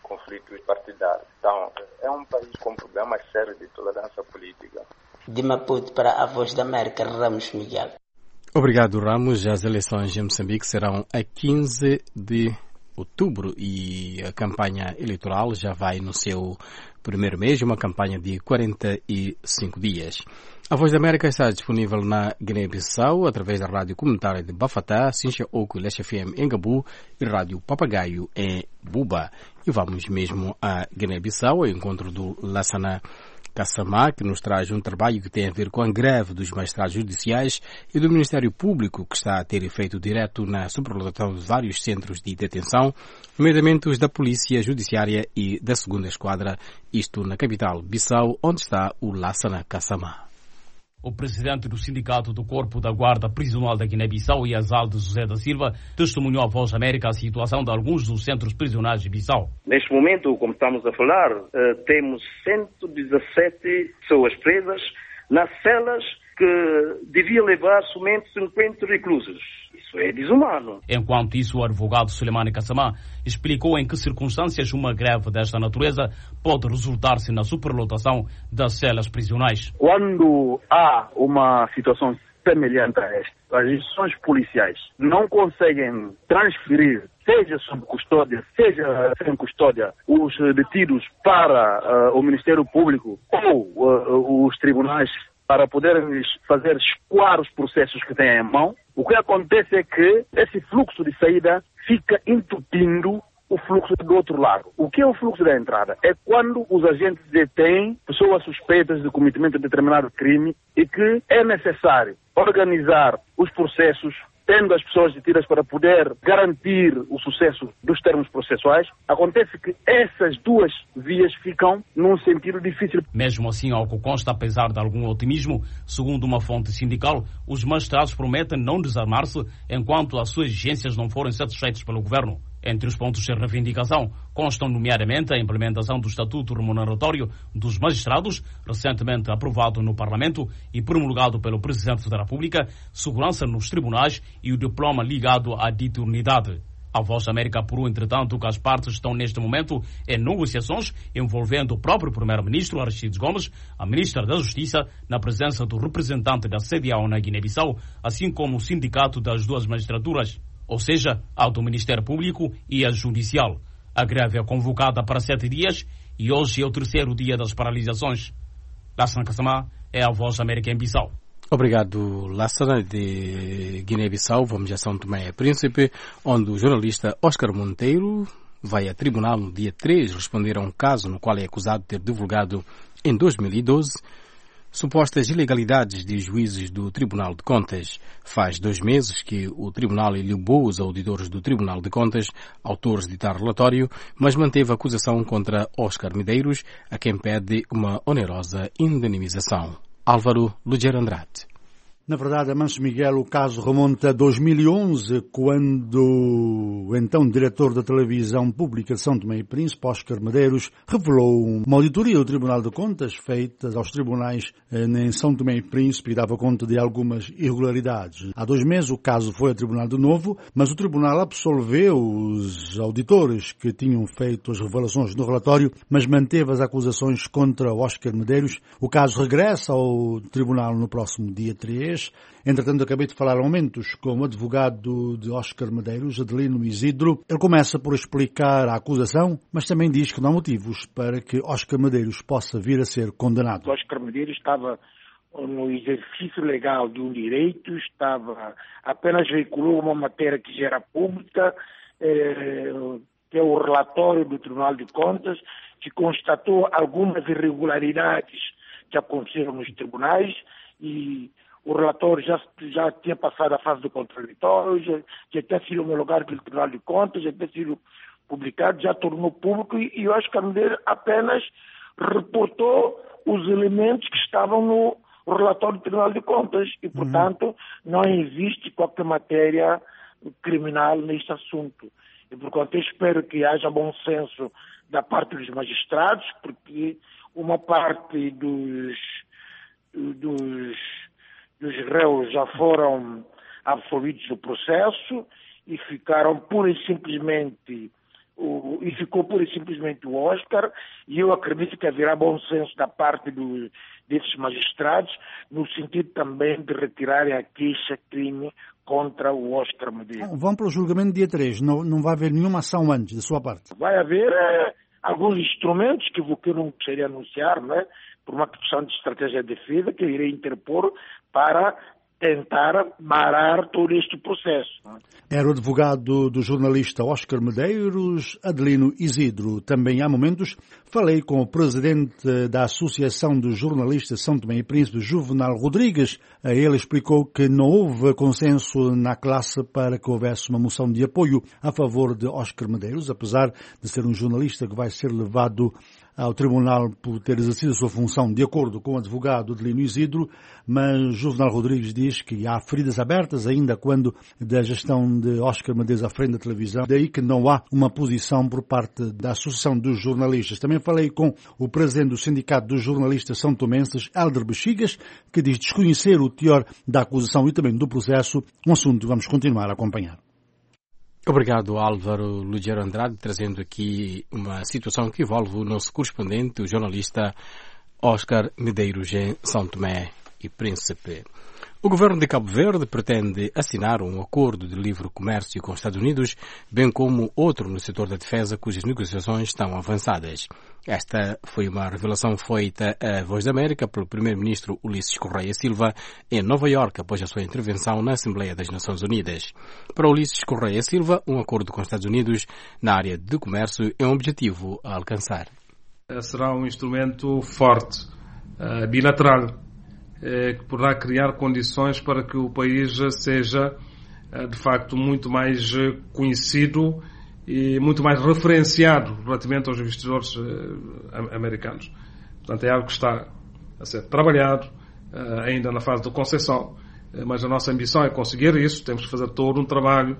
conflitos partidários. Então, é um país com problemas sérios de tolerância política. De Maputo para a Voz da América, Ramos Miguel. Obrigado, Ramos. As eleições em Moçambique serão a quinze de outubro e a campanha eleitoral já vai no seu primeiro mês, uma campanha de quarenta e cinco dias. A Voz da América está disponível na Guiné-Bissau através da rádio comunitária de Bafatá, Sincha Oco e Leste F M em Gabu e rádio Papagaio em Buba. E vamos mesmo a Guiné-Bissau, ao encontro do Lassana Kassamá, que nos traz um trabalho que tem a ver com a greve dos magistrados judiciais e do Ministério Público, que está a ter efeito direto na superlotação de vários centros de detenção, nomeadamente os da Polícia Judiciária e da segunda Esquadra, isto na capital Bissau, onde está o Lassana Kassamá. O presidente do Sindicato do Corpo da Guarda Prisional da Guiné-Bissau, Yazaldo José da Silva, testemunhou à Voz América a situação de alguns dos centros prisionais de Bissau. Neste momento, como estamos a falar, temos cento e dezassete pessoas presas nas celas que deviam levar somente cinquenta reclusos. Isso é desumano. Enquanto isso, o advogado Sulemani Kassamá explicou em que circunstâncias uma greve desta natureza pode resultar-se na superlotação das celas prisionais. Quando há uma situação semelhante a esta, as instituições policiais não conseguem transferir, seja sob custódia, seja sem custódia, os detidos para uh, o Ministério Público ou uh, os tribunais para poderem fazer escoar os processos que têm em mão, o que acontece é que esse fluxo de saída fica entupindo o fluxo do outro lado. O que é o fluxo da entrada? É quando os agentes detêm pessoas suspeitas de cometimento de determinado crime e que é necessário organizar os processos tendo as pessoas detidas para poder garantir o sucesso dos termos processuais. Acontece que essas duas vias ficam num sentido difícil. Mesmo assim, ao que consta, apesar de algum otimismo, segundo uma fonte sindical, os magistrados prometem não desarmar-se enquanto as suas exigências não forem satisfeitas pelo governo. Entre os pontos de reivindicação constam nomeadamente a implementação do Estatuto Remuneratório dos Magistrados, recentemente aprovado no Parlamento e promulgado pelo Presidente da República, segurança nos tribunais e o diploma ligado à dita unidade. A Voz da América apurou, entretanto, que as partes estão neste momento em negociações envolvendo o próprio Primeiro-Ministro Aristides Gomes, a Ministra da Justiça, na presença do representante da C D A O na Guiné-Bissau, assim como o sindicato das duas magistraturas, ou seja, a do Ministério Público e a Judicial. A greve é convocada para sete dias e hoje é o terceiro dia das paralisações. Lassana Kassamá é a Voz da América em Bissau. Obrigado, Lassana, de Guiné-Bissau. Vamos a São Tomé e Príncipe, onde o jornalista Oscar Monteiro vai a tribunal no dia três responder a um caso no qual é acusado de ter divulgado, em dois mil e doze, supostas ilegalidades de juízes do Tribunal de Contas. Faz dois meses que o Tribunal ilibou os auditores do Tribunal de Contas, autores de tal relatório, mas manteve a acusação contra Oscar Medeiros, a quem pede uma onerosa indenização. Álvaro Lugero Andrade. Na verdade, Amanso Miguel, o caso remonta a dois mil e onze, quando o então diretor da televisão pública de São Tomé e Príncipe, Oscar Medeiros, revelou uma auditoria do Tribunal de Contas feita aos tribunais em São Tomé e Príncipe e dava conta de algumas irregularidades. Há dois meses o caso foi a Tribunal de novo, mas o Tribunal absolveu os auditores que tinham feito as revelações no relatório, mas manteve as acusações contra Oscar Medeiros. O caso regressa ao Tribunal no próximo dia três. Entretanto, acabei de falar aumentos com o advogado de Oscar Medeiros, Adelino Isidro. Ele começa por explicar a acusação, mas também diz que não há motivos para que Oscar Medeiros possa vir a ser condenado. Oscar Medeiros estava no exercício legal de um direito, estava apenas veiculou uma matéria que já era pública, eh, que é o relatório do Tribunal de Contas, que constatou algumas irregularidades que aconteceram nos tribunais e o relatório já, já tinha passado a fase do contraditório, já, já tinha sido homologado pelo Tribunal de Contas, já tinha sido publicado, já tornou público e, e Oscar Medeiros apenas reportou os elementos que estavam no relatório do Tribunal de Contas e, portanto, uhum. não existe qualquer matéria criminal neste assunto. E, portanto, eu espero que haja bom senso da parte dos magistrados, porque uma parte dos... dos os réus já foram absolvidos do processo e ficaram pura e simplesmente o, e ficou pura e simplesmente o Oscar, e eu acredito que haverá bom senso da parte do, desses magistrados, no sentido também de retirarem a queixa-crime contra o Oscar Medeiros. Vão para o julgamento dia três, não, não vai haver nenhuma ação antes da sua parte? Vai haver é, alguns instrumentos que eu não gostaria de anunciar, né, por uma questão de estratégia de defesa, que eu irei interpor para tentar parar todo este processo. Era o advogado do jornalista Oscar Medeiros, Adelino Isidro. Também há momentos falei com o presidente da Associação dos Jornalistas São Tomé e Príncipe, Juvenal Rodrigues. Ele explicou que não houve consenso na classe para que houvesse uma moção de apoio a favor de Oscar Medeiros, apesar de ser um jornalista que vai ser levado ao tribunal por ter exercido a sua função de acordo com o advogado Adelino Isidro, mas Juvenal Rodrigues diz que há feridas abertas ainda quando da gestão de Oscar Medeiros à frente da televisão, daí que não há uma posição por parte da Associação dos Jornalistas. Também falei com o presidente do Sindicato dos Jornalistas São Tomenses, Helder Bexigas, que diz desconhecer o teor da acusação e também do processo, um assunto que vamos continuar a acompanhar. Obrigado, Álvaro Lugero Andrade, trazendo aqui uma situação que envolve o nosso correspondente, o jornalista Oscar Medeiros, em São Tomé e Príncipe. O governo de Cabo Verde pretende assinar um acordo de livre comércio com os Estados Unidos, bem como outro no setor da defesa, cujas negociações estão avançadas. Esta foi uma revelação feita à Voz da América pelo primeiro-ministro Ulisses Correia Silva em Nova Iorque após a sua intervenção na Assembleia das Nações Unidas. Para Ulisses Correia Silva, um acordo com os Estados Unidos na área de comércio é um objetivo a alcançar. Será um instrumento forte, bilateral, que poderá criar condições para que o país seja, de facto, muito mais conhecido e muito mais referenciado relativamente aos investidores americanos. Portanto, é algo que está a ser trabalhado ainda na fase de concessão, mas a nossa ambição é conseguir isso. Temos que fazer todo um trabalho,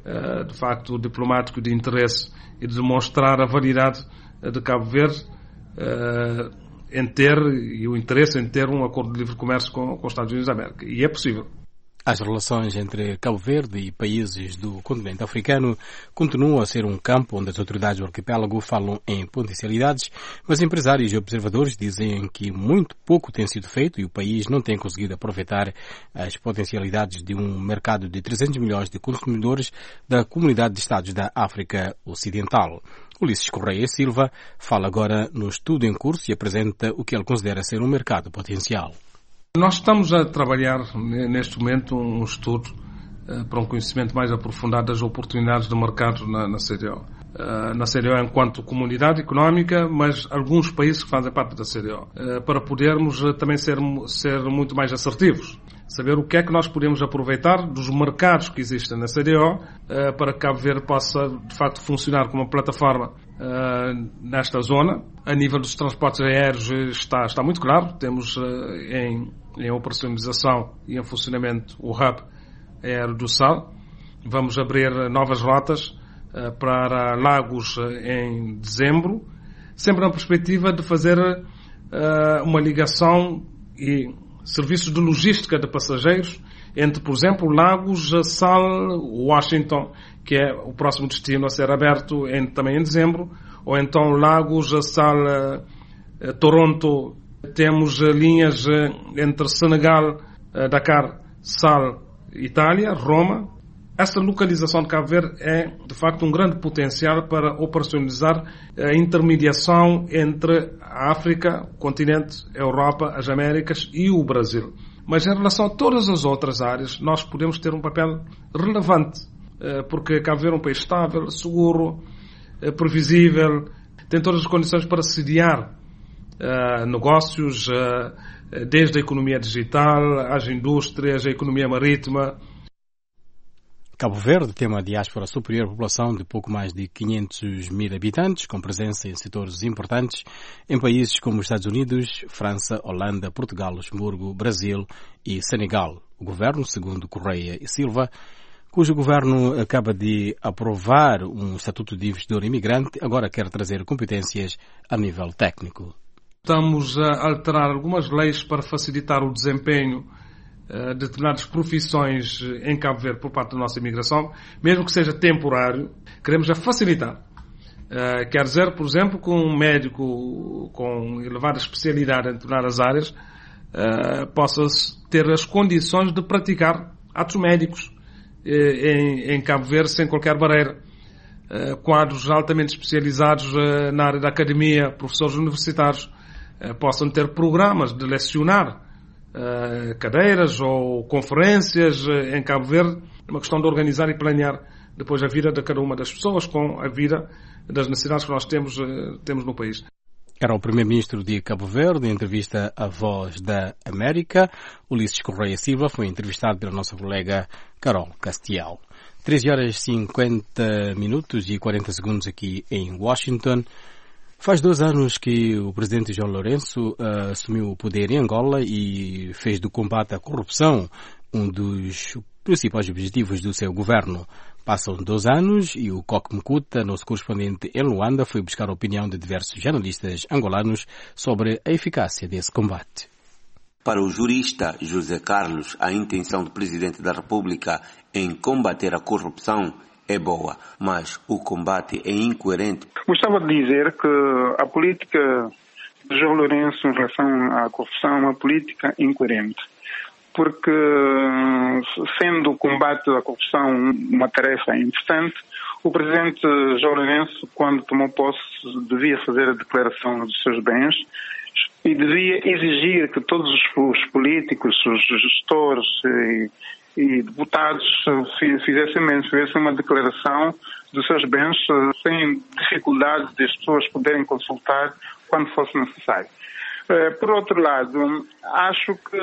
de facto, diplomático de interesse e de demonstrar a validade de Cabo Verde em ter, e o interesse em ter um acordo de livre comércio com, com os Estados Unidos da América. E é possível. As relações entre Cabo Verde e países do continente africano continuam a ser um campo onde as autoridades do arquipélago falam em potencialidades, mas empresários e observadores dizem que muito pouco tem sido feito e o país não tem conseguido aproveitar as potencialidades de um mercado de trezentos milhões de consumidores da Comunidade de Estados da África Ocidental. Ulisses Correia Silva fala agora no estudo em curso e apresenta o que ele considera ser um mercado potencial. Nós estamos a trabalhar neste momento um estudo uh, para um conhecimento mais aprofundado das oportunidades de mercado na, na C D O. Uh, na C D O enquanto comunidade económica, mas alguns países que fazem parte da C D O. Uh, para podermos uh, também ser, ser muito mais assertivos. Saber o que é que nós podemos aproveitar dos mercados que existem na C D O uh, para que Cabo Verde possa, de facto, funcionar como uma plataforma uh, nesta zona. A nível dos transportes aéreos está, está muito claro. Temos uh, em, em operacionalização e em funcionamento o hub aéreo do Sal. Vamos abrir novas rotas uh, para Lagos uh, em dezembro, sempre na perspectiva de fazer uh, uma ligação e serviços de logística de passageiros entre, por exemplo, Lagos, Sal, Washington, que é o próximo destino a ser aberto em, também em dezembro, ou então Lagos, Sal, Toronto. Temos linhas entre Senegal, Dakar, Sal, Itália, Roma. Essa localização de Cabo Verde é, de facto, um grande potencial para operacionalizar a intermediação entre a África, o continente, a Europa, as Américas e o Brasil. Mas em relação a todas as outras áreas, nós podemos ter um papel relevante, porque Cabo Verde é um país estável, seguro, previsível, tem todas as condições para sediar negócios, desde a economia digital, às indústrias, a economia marítima. Cabo Verde tem uma diáspora superior à população de pouco mais de quinhentos mil habitantes, com presença em setores importantes em países como os Estados Unidos, França, Holanda, Portugal, Luxemburgo, Brasil e Senegal. O governo, segundo Correia e Silva, cujo governo acaba de aprovar um estatuto de investidor imigrante, agora quer trazer competências a nível técnico. Estamos a alterar algumas leis para facilitar o desempenho de determinadas profissões em Cabo Verde por parte da nossa imigração, mesmo que seja temporário. Queremos a facilitar Uh, quer dizer, por exemplo, que um médico com elevada especialidade em determinadas áreas uh, possa ter as condições de praticar atos médicos uh, em, em Cabo Verde sem qualquer barreira. Uh, quadros altamente especializados uh, na área da academia, professores universitários, uh, possam ter programas de lecionar uh, cadeiras ou conferências uh, em Cabo Verde, uma questão de organizar e planear depois a vida de cada uma das pessoas com a vida das necessidades que nós temos, uh, temos no país. Era o primeiro-ministro de Cabo Verde, em entrevista à Voz da América. Ulisses Correia Silva foi entrevistado pela nossa colega Carol Castiel. treze horas e cinquenta minutos e quarenta segundos aqui em Washington. Faz dois anos que o presidente João Lourenço uh, assumiu o poder em Angola e fez do combate à corrupção um dos principais objetivos do seu governo. Passam dois anos e o Kock Mkuta, nosso correspondente em Luanda, foi buscar a opinião de diversos jornalistas angolanos sobre a eficácia desse combate. Para o jurista José Carlos, a intenção do Presidente da República em combater a corrupção é boa, mas o combate é incoerente. Gostava de dizer que a política de João Lourenço em relação à corrupção é uma política incoerente. Porque, sendo o combate à corrupção uma tarefa importante, o Presidente João Lourenço, quando tomou posse, devia fazer a declaração dos seus bens e devia exigir que todos os políticos, os gestores e, e deputados fizessem mesmo, fizessem uma declaração dos seus bens sem dificuldade de as pessoas poderem consultar quando fosse necessário. Por outro lado, acho que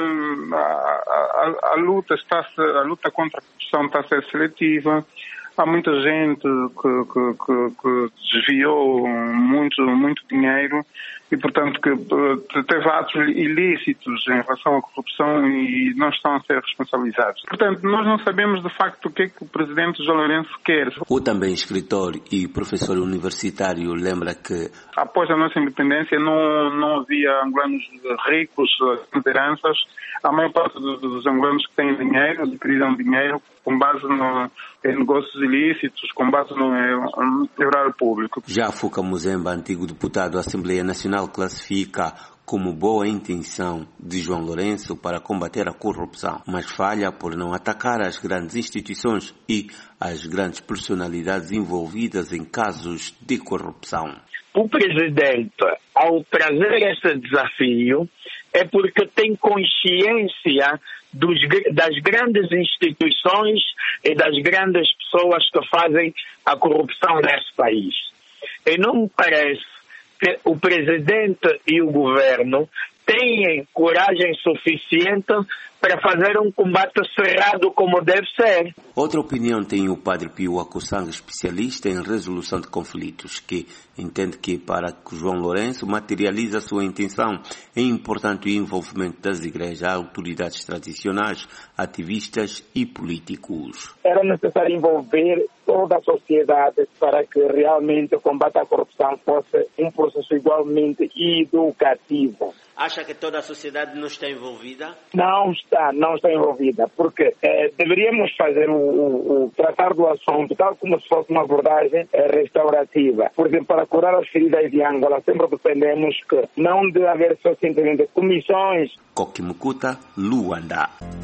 a, a, a, luta está, a luta contra a corrupção está a ser seletiva. Há muita gente que, que, que, que desviou muito, muito dinheiro e, portanto, que teve atos ilícitos em relação à corrupção e não estão a ser responsabilizados. Portanto, nós não sabemos de facto o que é que o Presidente João Lourenço quer. O também escritor e professor universitário lembra que após a nossa independência não, não havia angolanos ricos, com heranças. A maior parte dos angolanos que têm dinheiro, adquiriram dinheiro com base no, em negócios ilícitos, com base no, no erário público. Já Fuca Muzemba, antigo deputado da Assembleia Nacional, classifica como boa intenção de João Lourenço para combater a corrupção, mas falha por não atacar as grandes instituições e as grandes personalidades envolvidas em casos de corrupção. O Presidente, ao trazer esse desafio, é porque tem consciência dos, das grandes instituições e das grandes pessoas que fazem a corrupção nesse país. E não me parece que o Presidente e o Governo têm coragem suficiente para fazer um combate cerrado como deve ser. Outra opinião tem o Padre Pio Acussang, especialista em resolução de conflitos, que entende que para que João Lourenço materialize a sua intenção é importante o envolvimento das igrejas, autoridades tradicionais, ativistas e políticos. Era necessário envolver toda a sociedade para que realmente o combate à corrupção fosse um processo igualmente educativo. Acha que toda a sociedade não está envolvida? Não está, não está envolvida, porque eh, deveríamos fazer o, o, o tratar do assunto tal como se fosse uma abordagem eh, restaurativa. Por exemplo, para curar as feridas de Angola, sempre dependemos que não deve haver só simplesmente comissões. Kock Mkuta, Luanda.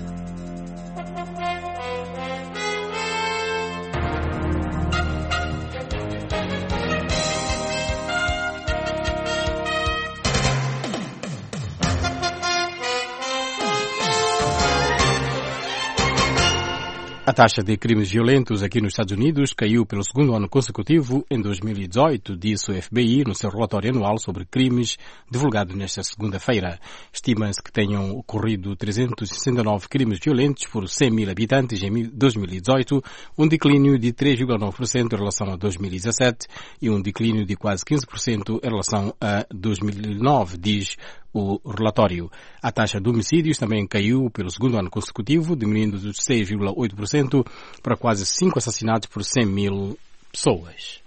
A taxa de crimes violentos aqui nos Estados Unidos caiu pelo segundo ano consecutivo em dois mil e dezoito, disse o F B I no seu relatório anual sobre crimes divulgado nesta segunda-feira. Estima-se que tenham ocorrido trezentos e sessenta e nove crimes violentos por cem mil habitantes em dois mil e dezoito, um declínio de três vírgula nove por cento em relação a dois mil e dezassete e um declínio de quase quinze por cento em relação a dois mil e nove, diz o relatório. A taxa de homicídios também caiu pelo segundo ano consecutivo, diminuindo de seis vírgula oito por cento para quase cinco assassinatos por cem mil pessoas.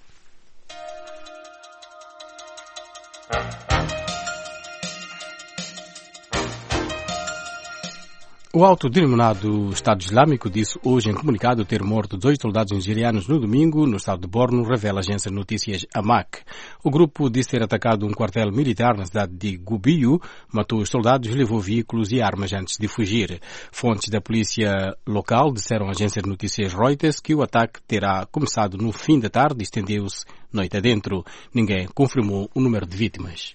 O O autodenominado Estado Islâmico disse hoje em comunicado ter morto dois soldados nigerianos no domingo no estado de Borno, revela a agência de notícias A M A C. O grupo disse ter atacado um quartel militar na cidade de Gubiyo, matou os soldados, levou veículos e armas antes de fugir. Fontes da polícia local disseram à agência de notícias Reuters que o ataque terá começado no fim da tarde e estendeu-se noite adentro. Ninguém confirmou o número de vítimas.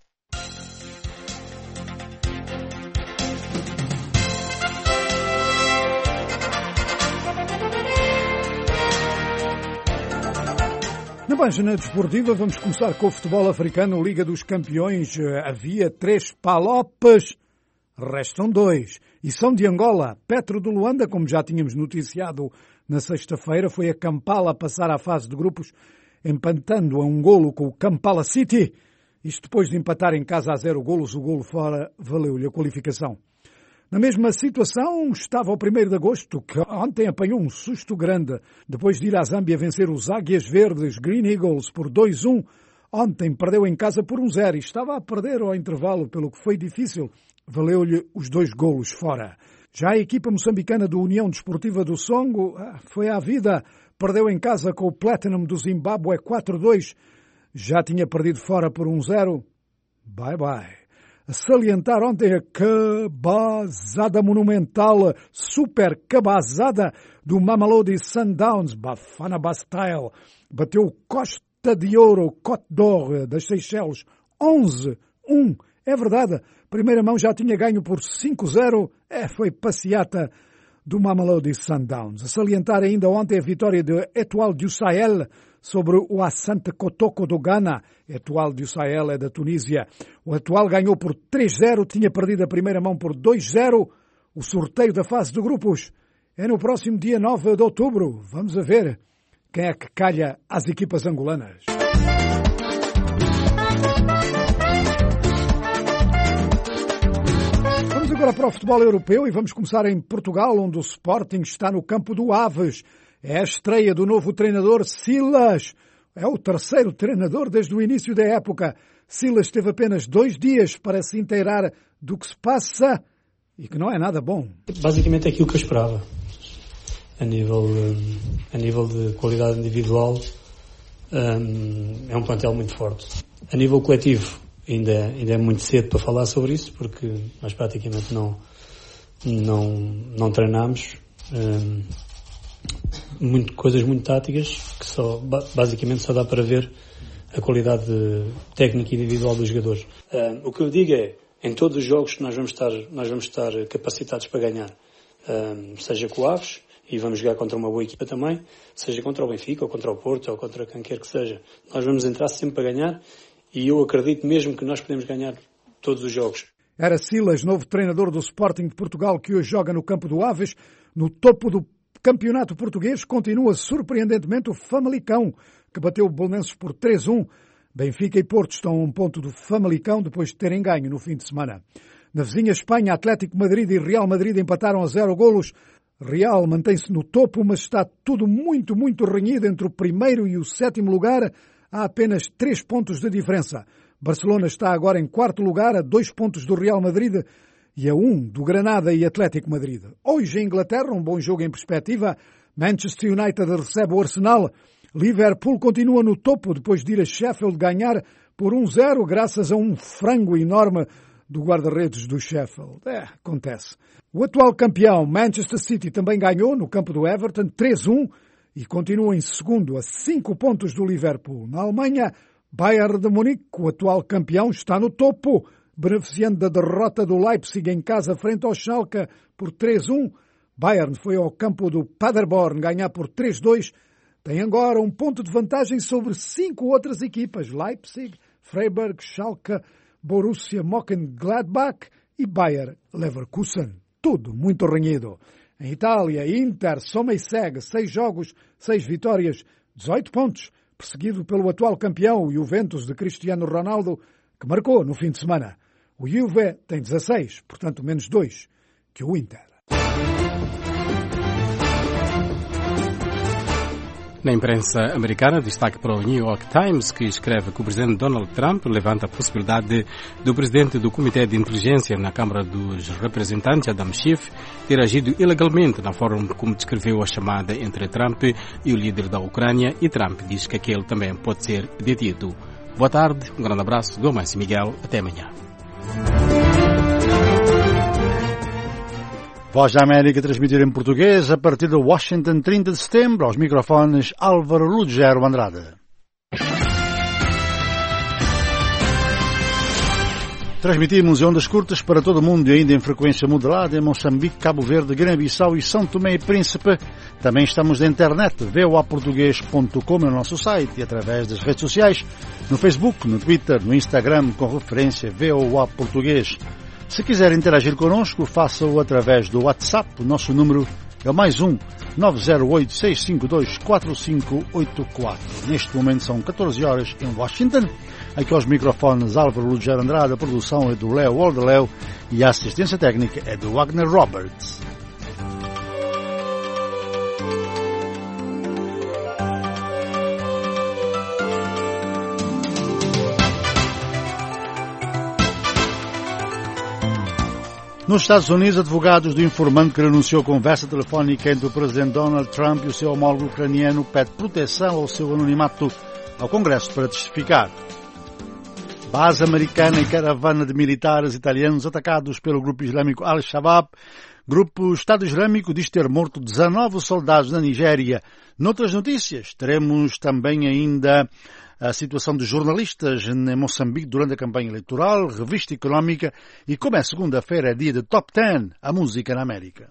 Na página desportiva vamos começar com o futebol africano, Liga dos Campeões. Havia três palopes, restam dois. E são de Angola. Petro de Luanda, como já tínhamos noticiado na sexta-feira, foi a Kampala passar à fase de grupos, empatando a um golo com o Kampala City. Isto depois de empatar em casa a zero golos, o golo fora valeu-lhe a qualificação. Na mesma situação estava o primeiro de agosto, que ontem apanhou um susto grande. Depois de ir à Zâmbia vencer os Águias Verdes, Green Eagles, por dois a um, ontem perdeu em casa por um zero e estava a perder ao intervalo, pelo que foi difícil. Valeu-lhe os dois golos fora. Já a equipa moçambicana do União Desportiva do Songo foi à vida. Perdeu em casa com o Platinum do Zimbábue quatro a dois. Já tinha perdido fora por um zero. Bye bye. A salientar ontem a cabazada monumental, super cabazada do Mamelodi Sundowns, Bafana Bastille. Bateu o Costa de Ouro, Côte d'Or das Seychelles, onze a um. É verdade, primeira mão já tinha ganho por cinco a zero, é, foi passeata do Mamelodi Sundowns. A salientar ainda ontem a vitória de Etoile du Sahel sobre o Asante Kotoko do Ghana. Etoile du Sahel é da Tunísia. O Etoile ganhou por três a zero, tinha perdido a primeira mão por dois a zero. O sorteio da fase de grupos é no próximo dia nove de outubro. Vamos a ver quem é que calha às equipas angolanas. Vamos agora para o futebol europeu e vamos começar em Portugal, onde o Sporting está no campo do Aves. É a estreia do novo treinador Silas. É o terceiro treinador desde o início da época. Silas teve apenas dois dias para se inteirar do que se passa e que não é nada bom. Basicamente é aquilo que eu esperava. A nível, a nível de qualidade individual, um, é um plantel muito forte. A nível coletivo, ainda, ainda é muito cedo para falar sobre isso, porque nós praticamente não, não, não treinamos. Um, Muito, coisas muito táticas que só, basicamente só dá para ver a qualidade técnica e individual dos jogadores. Uh, o que eu digo é, em todos os jogos que nós vamos estar, nós vamos estar capacitados para ganhar, uh, seja com o Aves, e vamos jogar contra uma boa equipa também, seja contra o Benfica, ou contra o Porto, ou contra quem quer que seja. Nós vamos entrar sempre para ganhar, e eu acredito mesmo que nós podemos ganhar todos os jogos. Era Silas, novo treinador do Sporting de Portugal, que hoje joga no campo do Aves, no topo do Campeonato Português. Continua surpreendentemente o Famalicão, que bateu o Belenenses por três a um. Benfica e Porto estão a um ponto do Famalicão depois de terem ganho no fim de semana. Na vizinha Espanha, Atlético Madrid e Real Madrid empataram a zero golos. Real mantém-se no topo, mas está tudo muito, muito renhido entre o primeiro e o sétimo lugar. Há apenas três pontos de diferença. Barcelona está agora em quarto lugar, a dois pontos do Real Madrid e a um do Granada e Atlético Madrid. Hoje em Inglaterra, um bom jogo em perspectiva. Manchester United recebe o Arsenal. Liverpool continua no topo depois de ir a Sheffield ganhar por um a zero, graças a um frango enorme do guarda-redes do Sheffield. É, acontece. O atual campeão, Manchester City, também ganhou no campo do Everton três a um e continua em segundo a cinco pontos do Liverpool. Na Alemanha, Bayern de Munique, o atual campeão, está no topo, beneficiando da derrota do Leipzig em casa frente ao Schalke por três a um. Bayern foi ao campo do Paderborn ganhar por três a dois. Tem agora um ponto de vantagem sobre cinco outras equipas: Leipzig, Freiburg, Schalke, Borussia Mönchengladbach e Bayer Leverkusen. Tudo muito renhido. Em Itália, Inter soma e segue seis jogos, seis vitórias, dezoito pontos, perseguido pelo atual campeão, o Juventus de Cristiano Ronaldo, que marcou no fim de semana. O Juve tem dezasseis, portanto menos dois que o Inter. Na imprensa americana, destaque para o New York Times, que escreve que o presidente Donald Trump levanta a possibilidade do presidente do Comitê de Inteligência na Câmara dos Representantes, Adam Schiff, ter agido ilegalmente na forma como descreveu a chamada entre Trump e o líder da Ucrânia, e Trump diz que aquele também pode ser detido. Boa tarde, um grande abraço do Márcio Miguel, até amanhã. Voz da América transmitida em português a partir de Washington, trinta de setembro, aos microfones Álvaro Lugero Andrade. Transmitimos em ondas curtas para todo o mundo e ainda em frequência modulada em Moçambique, Cabo Verde, Guiné-Bissau e São Tomé e Príncipe. Também estamos na internet, v o a português ponto com, no nosso site e através das redes sociais, no Facebook, no Twitter, no Instagram, com referência V O A Português. Se quiser interagir connosco, faça-o através do WhatsApp. O nosso número é o mais um, nove zero oito, seis cinco dois, quatro cinco oito quatro. Neste momento são catorze horas em Washington. Aqui aos microfones Álvaro Lugero Andrade, a produção é do Léo Oldeleu e a assistência técnica é do Wagner Roberts. Nos Estados Unidos, advogados do informante que renunciou à conversa telefónica entre o presidente Donald Trump e o seu homólogo ucraniano pede proteção ao seu anonimato ao Congresso para testificar. Base americana e caravana de militares italianos atacados pelo grupo islâmico Al-Shabaab. Grupo Estado Islâmico diz ter morto dezanove soldados na Nigéria. Noutras notícias, teremos também ainda a situação dos jornalistas em Moçambique durante a campanha eleitoral, revista económica e, como é segunda-feira, é dia de Top dez, a música na América.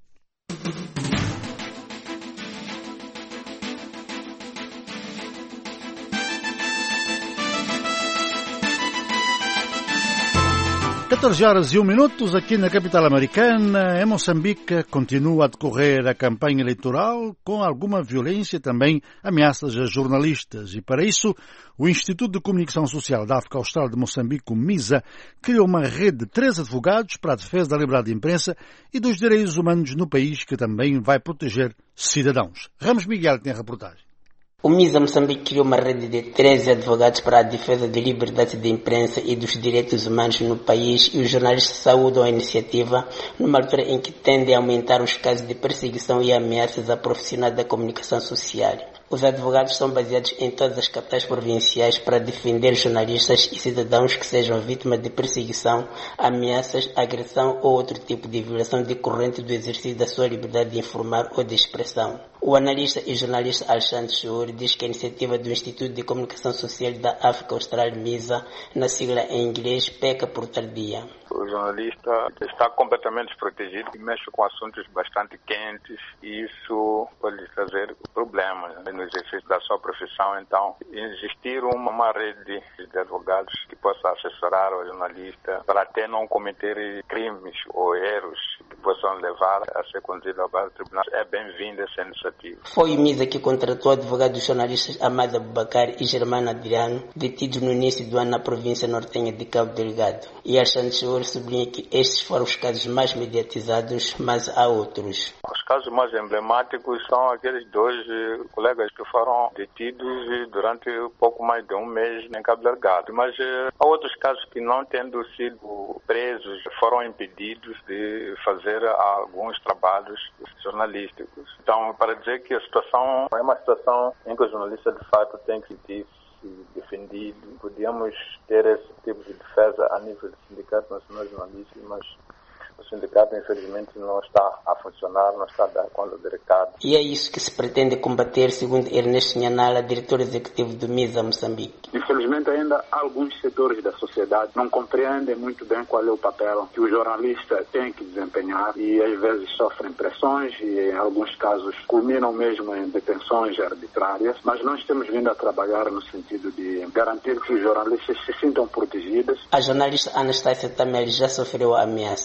catorze horas e um minuto aqui na capital americana. Em Moçambique continua a decorrer a campanha eleitoral com alguma violência, também ameaças a jornalistas. E para isso, o Instituto de Comunicação Social da África Austral de Moçambique, o MISA, criou uma rede de três advogados para a defesa da liberdade de imprensa e dos direitos humanos no país, que também vai proteger cidadãos. Ramos Miguel tem a reportagem. O MISA Moçambique criou uma rede de treze advogados para a defesa da liberdade de imprensa e dos direitos humanos no país, e os jornalistas saúdam a iniciativa numa altura em que tendem a aumentar os casos de perseguição e ameaças a profissionais da comunicação social. Os advogados são baseados em todas as capitais provinciais para defender jornalistas e cidadãos que sejam vítimas de perseguição, ameaças, agressão ou outro tipo de violação decorrente do exercício da sua liberdade de informar ou de expressão. O analista e jornalista Alexandre Chur diz que a iniciativa do Instituto de Comunicação Social da África Austral, MISA, na sigla em inglês, peca por tardia. O jornalista está completamente desprotegido e mexe com assuntos bastante quentes, e isso pode trazer problemas no exercício da sua profissão. Então, existir uma, uma rede de advogados que possa assessorar o jornalista para até não cometer crimes ou erros que possam levar a ser conduzido ao bar do tribunal, é bem-vinda essa iniciativa. Foi o MISA que contratou advogados jornalistas Amado Abubacar e Germano Adriano, detidos no início do ano na província nortenha de Cabo Delgado. E Alexandre Chur sublinha que estes foram os casos mais mediatizados, mas há outros. Os casos mais emblemáticos são aqueles dois eh, colegas que foram detidos durante pouco mais de um mês em Cabo Delgado. Mas eh, há outros casos que, não tendo sido presos, foram impedidos de fazer alguns trabalhos jornalísticos. Então, para dizer que a situação é uma situação em que o jornalista, de fato, tem que sentir-se defendido. Podíamos ter esse tipo de defesa a nível do Sindicato Nacional de Jornalistas, mas o sindicato, infelizmente, não está a funcionar, não está a dar conta do recado. E é isso que se pretende combater, segundo Ernesto Nhanala, diretor executivo do MISA Moçambique. Infelizmente, ainda alguns setores da sociedade não compreendem muito bem qual é o papel que o jornalista tem que desempenhar e, às vezes, sofrem pressões e, em alguns casos, culminam mesmo em detenções arbitrárias. Mas nós temos vindo a trabalhar no sentido de garantir que os jornalistas se sintam protegidos. A jornalista Anastácia Tamel já sofreu ameaças.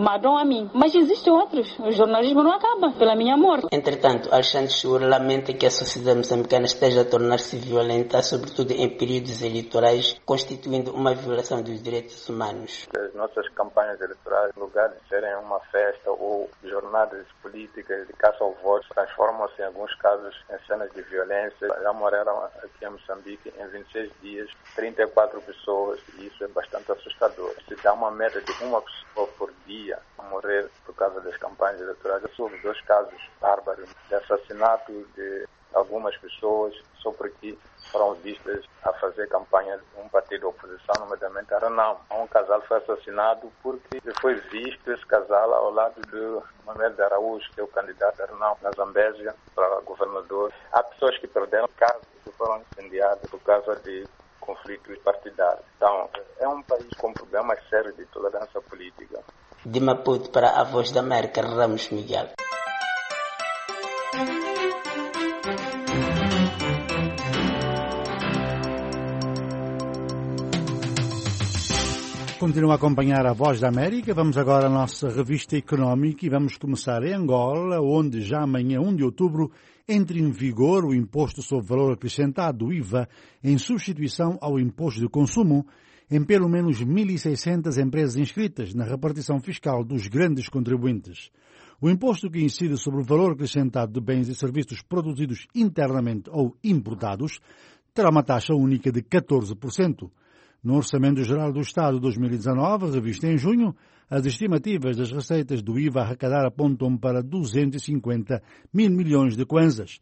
amarram a mim. Mas existem outros. O jornalismo não acaba pela minha morte. Entretanto, Alexandre Chur lamenta que a sociedade moçambicana esteja a tornar-se violenta, sobretudo em períodos eleitorais, constituindo uma violação dos direitos humanos. As nossas campanhas eleitorais, em lugar de serem uma festa ou jornadas políticas de caça ao voto, transformam-se em alguns casos em cenas de violência. Já morreram aqui em Moçambique em vinte e seis dias trinta e quatro pessoas e isso é bastante assustador. Se dá uma média de uma pessoa por dia a morrer por causa das campanhas eleitorais, houve dois casos bárbaros de assassinato de algumas pessoas só porque foram vistas a fazer campanha de um partido de oposição, nomeadamente a Renamo. Um casal foi assassinado porque foi visto esse casal ao lado de Manuel de Araújo, que é o candidato a Renamo na Zambésia para governador. Há pessoas que perderam casas que foram incendiadas por causa de conflitos partidários. Então, é um país com problemas sérios de tolerância política. De Maputo para a Voz da América, Ramos Miguel. Continua a acompanhar a Voz da América. Vamos agora à nossa revista económica e vamos começar em Angola, onde já amanhã, primeiro de outubro, entra em vigor o Imposto sobre Valor Acrescentado, o I V A, em substituição ao Imposto de Consumo, em pelo menos mil e seiscentas empresas inscritas na repartição fiscal dos grandes contribuintes. O imposto que incide sobre o valor acrescentado de bens e serviços produzidos internamente ou importados terá uma taxa única de catorze por cento. No Orçamento Geral do Estado dois mil e dezanove, revisto em junho, as estimativas das receitas do I V A a arrecadar apontam para duzentos e cinquenta mil milhões de kwanzas.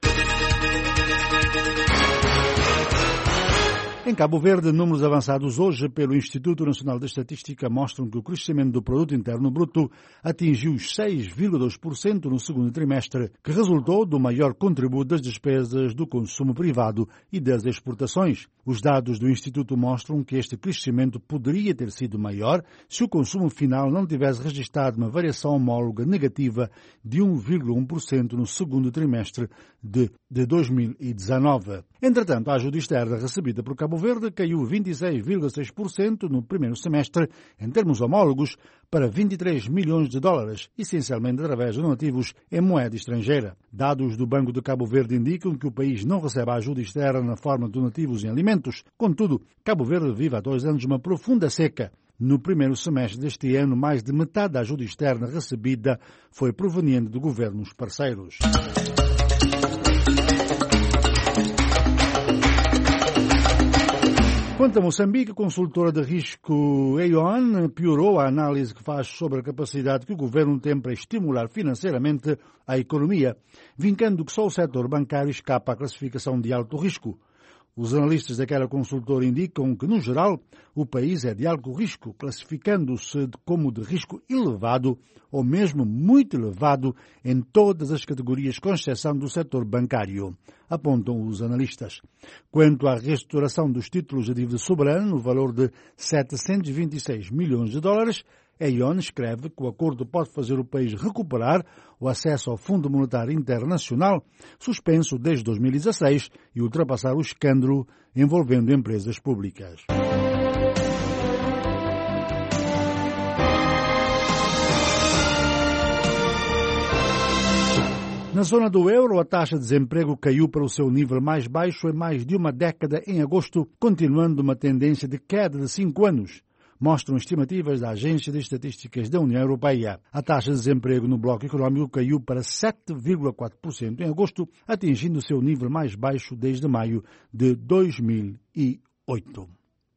Em Cabo Verde, números avançados hoje pelo Instituto Nacional de Estatística mostram que o crescimento do Produto Interno Bruto atingiu seis vírgula dois por cento no segundo trimestre, que resultou do maior contributo das despesas do consumo privado e das exportações. Os dados do Instituto mostram que este crescimento poderia ter sido maior se o consumo final não tivesse registrado uma variação homóloga negativa de um vírgula um por cento no segundo trimestre de, de dois mil e dezanove. Entretanto, a ajuda externa recebida por Cabo Verde caiu vinte e seis vírgula seis por cento no primeiro semestre, em termos homólogos, para vinte e três milhões de dólares, essencialmente através de donativos em moeda estrangeira. Dados do Banco de Cabo Verde indicam que o país não recebe a ajuda externa na forma de donativos em alimentos. Contudo, Cabo Verde vive há dois anos uma profunda seca. No primeiro semestre deste ano, mais de metade da ajuda externa recebida foi proveniente de governos parceiros. Quanto a Moçambique, a consultora de risco Aon piorou a análise que faz sobre a capacidade que o governo tem para estimular financeiramente a economia, vincando que só o setor bancário escapa à classificação de alto risco. Os analistas daquela consultora indicam que, no geral, o país é de alto risco, classificando-se como de risco elevado ou mesmo muito elevado em todas as categorias, com exceção do setor bancário, apontam os analistas. Quanto à restauração dos títulos de dívida soberana, no valor de setecentos e vinte e seis milhões de dólares, a Aon escreve que o acordo pode fazer o país recuperar o acesso ao Fundo Monetário Internacional, suspenso desde dois mil e dezasseis, e ultrapassar o escândalo envolvendo empresas públicas. Na zona do euro, a taxa de desemprego caiu para o seu nível mais baixo em mais de uma década em agosto, continuando uma tendência de queda de cinco anos. Mostram estimativas da Agência de Estatísticas da União Europeia. A taxa de desemprego no bloco económico caiu para sete vírgula quatro por cento em agosto, atingindo o seu nível mais baixo desde maio de dois mil e oito.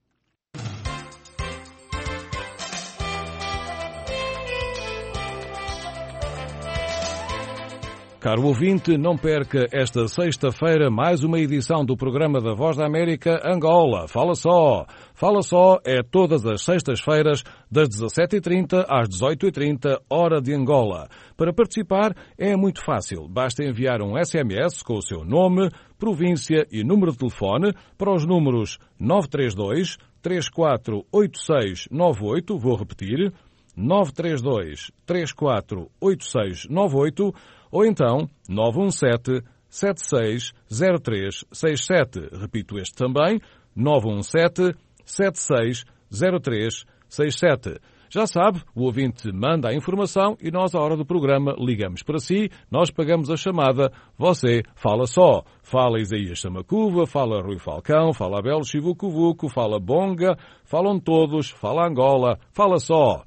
Caro ouvinte, não perca esta sexta-feira mais uma edição do programa da Voz da América Angola. Fala só! Fala só é todas as sextas-feiras, das dezassete e trinta às dezoito e trinta, hora de Angola. Para participar é muito fácil. Basta enviar um S M S com o seu nome, província e número de telefone para os números nove três dois, três quatro oito seis nove oito, vou repetir, nove três dois, três quatro oito seis nove oito, ou então nove um sete, sete seis zero três seis sete. Repito este também, nove um sete, sete seis zero três seis sete. Já sabe, o ouvinte manda a informação e nós, à hora do programa, ligamos para si, nós pagamos a chamada, você fala só. Fala Isaías Samacuva, fala Rui Falcão, fala Abel Chivucuvuco, fala Bonga, falam todos, fala Angola, fala só.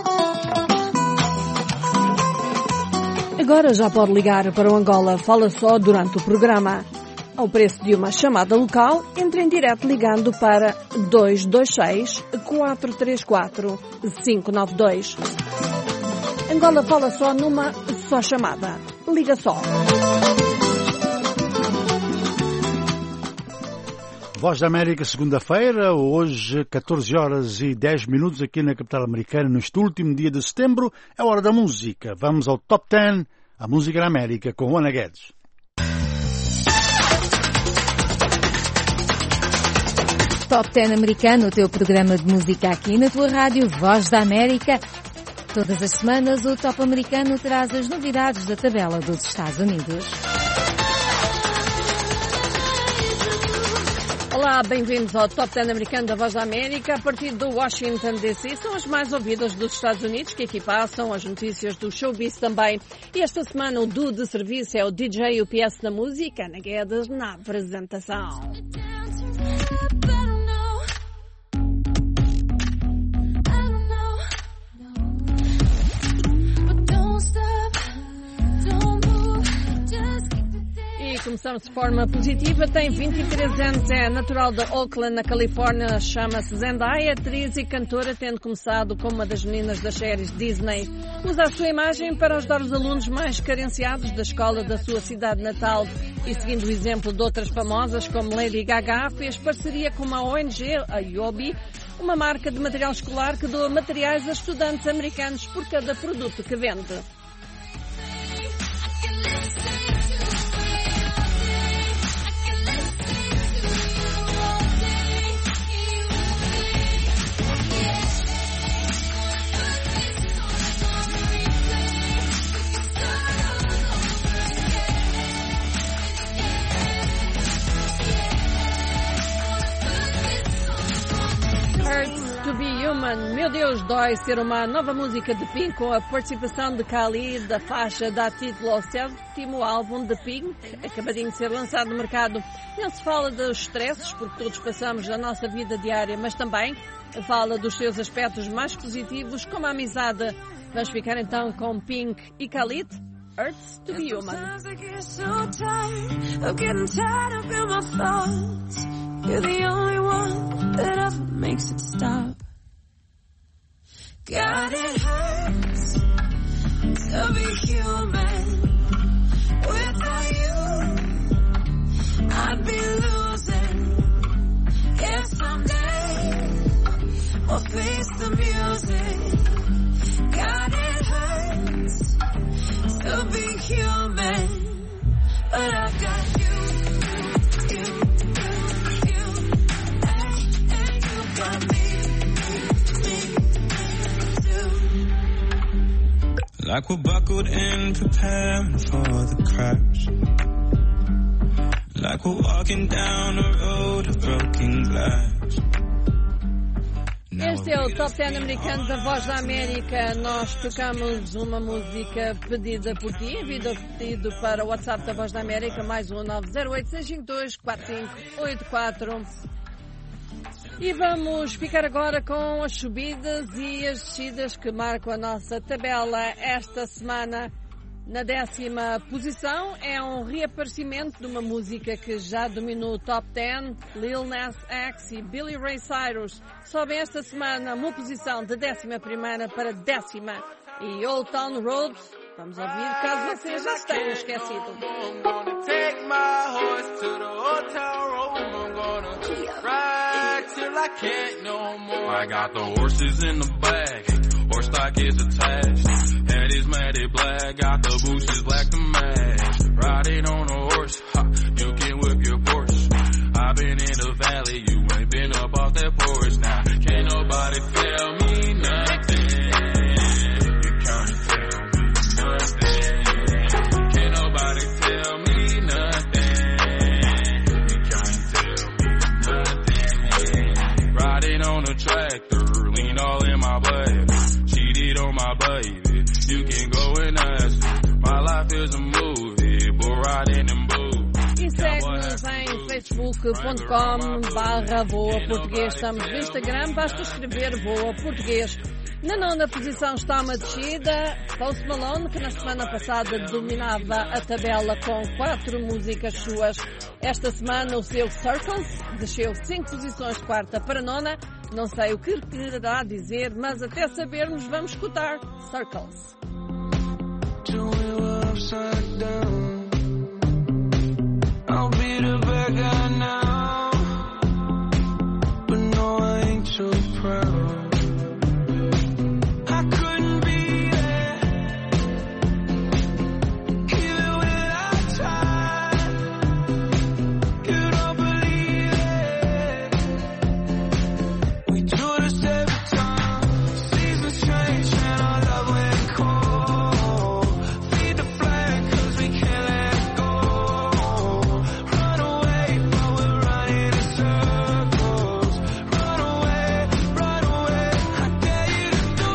Agora já pode ligar para o Angola Fala Só durante o programa. Ao preço de uma chamada local, entre em direto ligando para dois dois seis, quatro três quatro, cinco nove dois. Angola Fala Só numa só chamada. Liga só. Voz da América, segunda-feira, hoje catorze horas e dez minutos aqui na capital americana, neste último dia de setembro, é hora da música. Vamos ao Top dez, a música da América, com Ana Guedes. Top dez americano, o teu programa de música aqui na tua rádio Voz da América. Todas as semanas o Top americano traz as novidades da tabela dos Estados Unidos. Olá, bem-vindos ao Top dez americano da Voz da América. A partir do Washington D C são as mais ouvidas dos Estados Unidos, que aqui passam as notícias do showbiz também. E esta semana o duo de serviço é o D J e o P S da música, Ana Guedes na apresentação. Começamos de forma positiva. Tem vinte e três anos, é natural de Oakland, na Califórnia, chama-se Zendaya, atriz e cantora, tendo começado como uma das meninas das séries Disney. Usa a sua imagem para ajudar os alunos mais carenciados da escola da sua cidade natal e, seguindo o exemplo de outras famosas como Lady Gaga, fez parceria com uma O N G, a Yobi, uma marca de material escolar que doa materiais a estudantes americanos por cada produto que vende. Meu Deus, dói ser uma nova música de Pink com a participação de Khalid, da faixa dá título ao sétimo álbum de Pink, acabadinho de ser lançado no mercado. Não se fala dos stresses, porque todos passamos na nossa vida diária, mas também fala dos seus aspectos mais positivos, como a amizade. Vamos ficar então com Pink e Khalid, Hurts to be Human. God, it hurts to be human. Without you, I'd be losing. If someday we'll face the music. God, it hurts to be human. But I've got you, you, you, you, you, and, and you got me. Like we're buckled in, preparing for the crash. Like we're walking down a road of broken glass. Este é o Top dez americano da Voz da América. Nós tocamos uma música pedida por ti, enviado pedido para o WhatsApp da Voz da América, mais um nove zero oito, seis cinco dois, quatro cinco oito quatro. E vamos ficar agora com as subidas e as descidas que marcam a nossa tabela esta semana. Na décima posição é um reaparecimento de uma música que já dominou o Top dez, Lil Nas X e Billy Ray Cyrus. Sobem esta semana uma posição de décima primeira para décima. E Old Town Road, vamos ouvir caso vocês já tenham esquecido. Till I can't no more. I got the horses in the bag, horse stock is attached. Head is matted black, got the bushes black to match. Riding on a horse, ha, you can whip your Porsche. I've been in the valley, you ain't been up off that porch. Now, can't nobody tell me nothing. You can't tell me nothing. Can't nobody tell me nothing. You can't tell me nothing. Riding on a tractor, lean all in my blood. as a movie, bull riding in boots. E segue-nos em facebook ponto com barra Voa Português. Estamos no Instagram, basta escrever Voa Português. Na nona posição está uma descida, Post Malone, que na semana passada dominava a tabela com quatro músicas suas. Esta semana o seu Circles desceu cinco posições de quarta para nona. Não sei o que quererá dizer, mas até sabermos vamos escutar Circles. I'll be the bad guy now, but no, I ain't so proud. I couldn't be there, even when I tried. You don't believe it. We do this every time. Seasons change and our love went cold. Feed the flame 'cause we can't let go. Run away, but we're running in circles. Run away, run away. I dare you to do.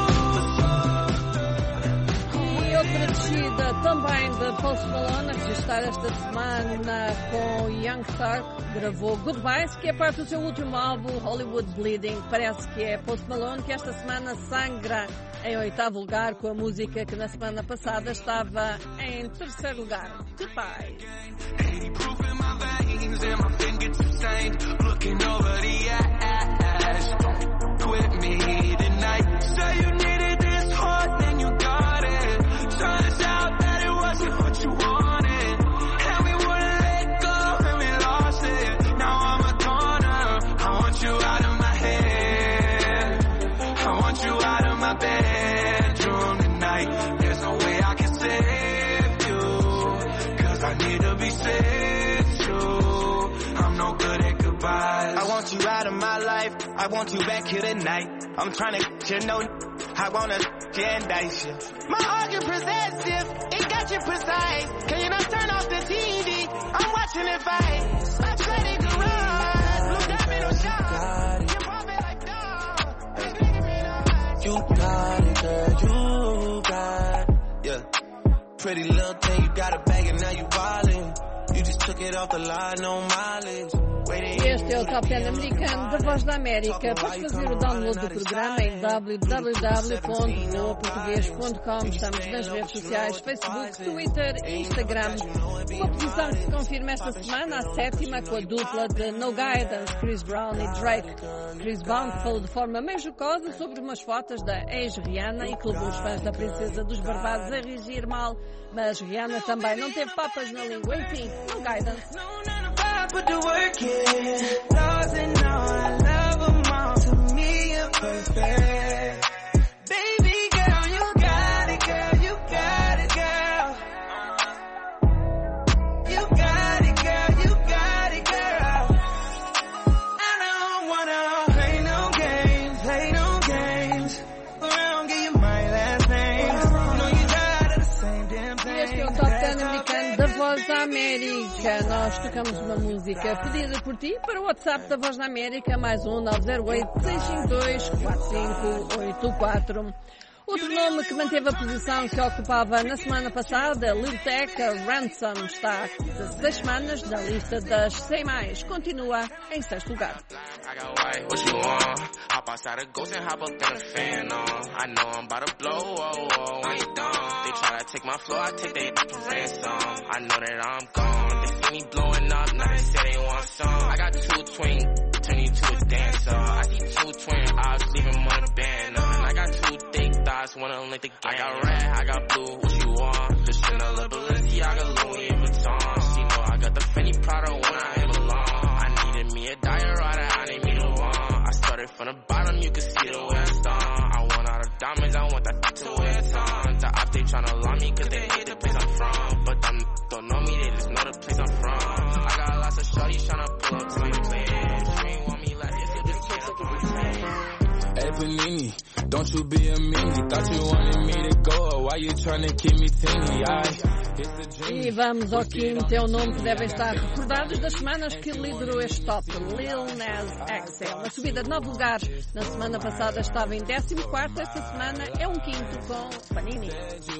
E outra descida também de Post Malone, a registrar esta semana com Young Thug, gravou Goodbyes, que é parte do seu último álbum, Hollywood Bleeding. Parece que é Post Malone que esta semana sangra em oitavo lugar com a música que na semana passada estava em terceiro lugar, Goodbyes. eighty proof in my veins and my fingertips stained. Looking over the ash. Don't quit me tonight. Say you needed this heart, then you got it. Turns out that it wasn't what you wanted. And we wouldn't let go and we lost it. Now I'm a goner. I want you out of my head. I want you out of my bedroom tonight. There's no way I can save you, 'cause I need to be saved too. I'm no good at goodbyes. I want you out of my life. I want you back here tonight. I'm trying to get you know. I wanna candice you. My heart is possessive. It got you precise. Can you not turn off the T V? I'm watching it fight. My credit garage. Blue diamond or shot. You're popping like dog. You got it, girl. You got it. Yeah. Pretty little thing, you got a bag and now you wildin'. You just took it off the line, no mileage. Este é o Top dez americano da Voz da América. Podes fazer o download do programa em w w w ponto voa português ponto com. Estamos nas redes sociais, Facebook, Twitter e Instagram. Uma posição que se confirma esta semana, a sétima, com a dupla de No Guidance, Chris Brown e Drake. Chris Brown falou de forma meio jocosa sobre umas fotos da ex-Rihanna e que levou os fãs da Princesa dos Barbados a reagir mal. Mas Rihanna também não teve papas na língua. Enfim, No Guidance. Put the work in, lost and all, I love them all. To me, you're perfect. Baby girl, you got it, girl, you got it, girl. You got it, girl, you got it, girl. I don't wanna play no games, play no games. Around, give you my last name. You know you got it, the same damn thing. Este é o Top dez americano da Voz da América. Nós tocamos uma música pedida por ti para o WhatsApp da Voz da América, mais um nove zero oito, seis cinco dois, quatro cinco oito quatro. Outro nome que manteve a posição que ocupava na semana passada, Lil Tecca, Ransom, está há dezesseis semanas na lista das cem mais. Continua em sexto lugar. Turn you to a dancer. I see two twin eyes, leaving one a band on. I got two thick thighs, wanna link the game. I got red, I got blue, what you want? The Chanel, Balenciaga, Louis Vuitton. She know I got the Fendi Prada when I am alone. I needed me a diorama, I need me the one. I started from the bottom, you can see the way I start. I want all the diamonds, I want that to wear time. The op, they tryna lie me, cause they hate the place I'm from. But them don't know me, they just know the place I'm from. I got lots of shorties tryna pull up to my place. Hey Panini, don't you be a meanie. Thought you wanted me to go, why you tryna keep me teeny? I E vamos ao quinto, é o nome que devem estar recordados das semanas que liderou este top, Lil Nas X. É uma subida de nove lugares. Na semana passada estava em décimo quarto, esta semana é um quinto com Panini.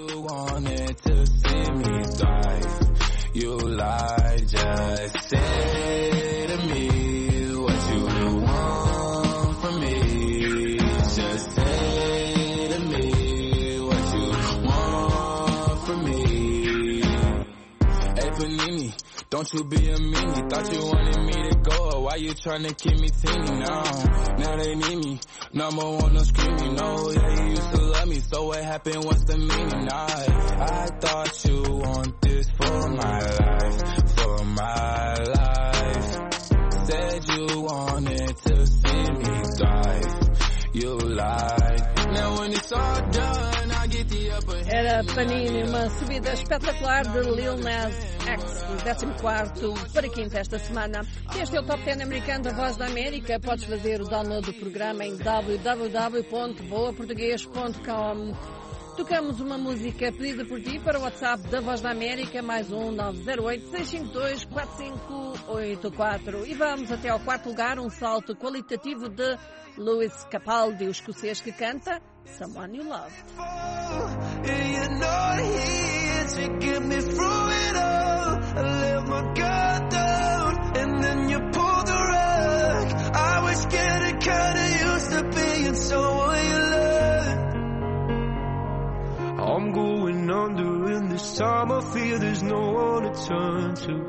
You lie, just say to me what you want from me. Just say to me what you want from me. Hey Panini, don't you be a meanie. Thought you wanted me to go, why you tryna keep me teeny now? Now they need me, number one no screaming. No, yeah, you used to love me, so what happened, what's the meaning? I, I thought you want this for my life, for my life. Said you wanted to see me thrive, you lied. Now when it's all done, I get the upper hand. Era Panini, uma subida espetacular de Lil Nas X, do décimo quarto para quinto esta semana. Este é o Top dez americano da Voz da América. Podes fazer o download do programa em w w w ponto boa português ponto com. Tocamos uma música pedida por ti para o WhatsApp da Voz da América, mais um nove zero oito, seis cinco dois, quatro cinco oito quatro. E vamos até ao quarto lugar, um salto qualitativo de Lewis Capaldi, o escocês que canta Someone You Love. I'm going under, and this time I fear there's no one to turn to.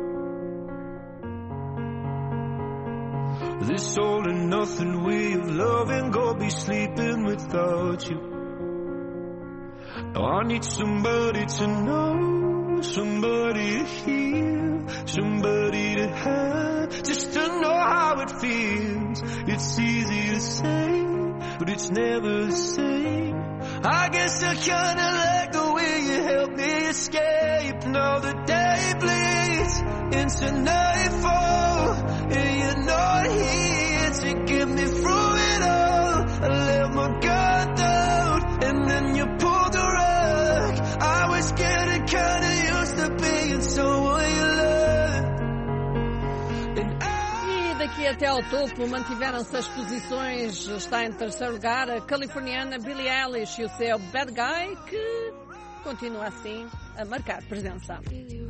This all and nothing way of loving, go be sleeping without you. Now I need somebody to know, somebody to hear, somebody to have, just to know how it feels. It's easy to say, but it's never the same. I guess I kinda like the way you help me escape. Now the day bleeds into nightfall, and you're not here to get me through it all. I let my guard down, and then you pulled the rug. I was getting kinda used to being someone you love. And I Daqui até ao topo mantiveram-se as posições. Está em terceiro lugar a californiana Billie Eilish e o seu Bad Guy, que continua assim a marcar presença.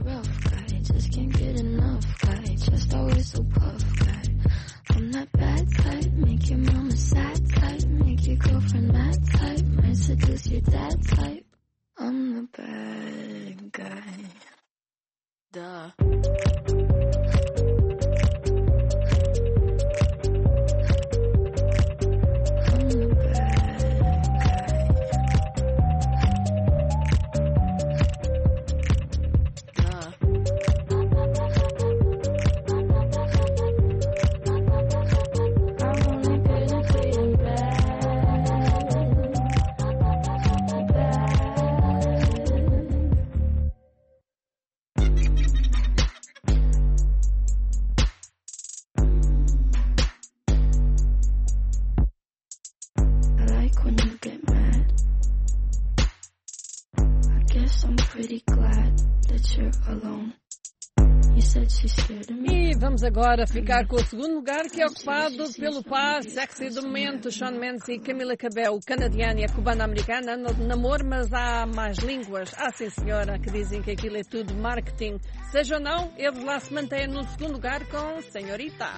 E vamos agora ficar com o segundo lugar, que é ocupado pelo par sexy do momento, Shawn Mendes e Camila Cabello, canadiana e a cubana-americana, andam de namoro, mas há mais línguas. Ah, sim senhora, que dizem que aquilo é tudo marketing. Seja ou não, eles lá se mantêm no segundo lugar com Senhorita.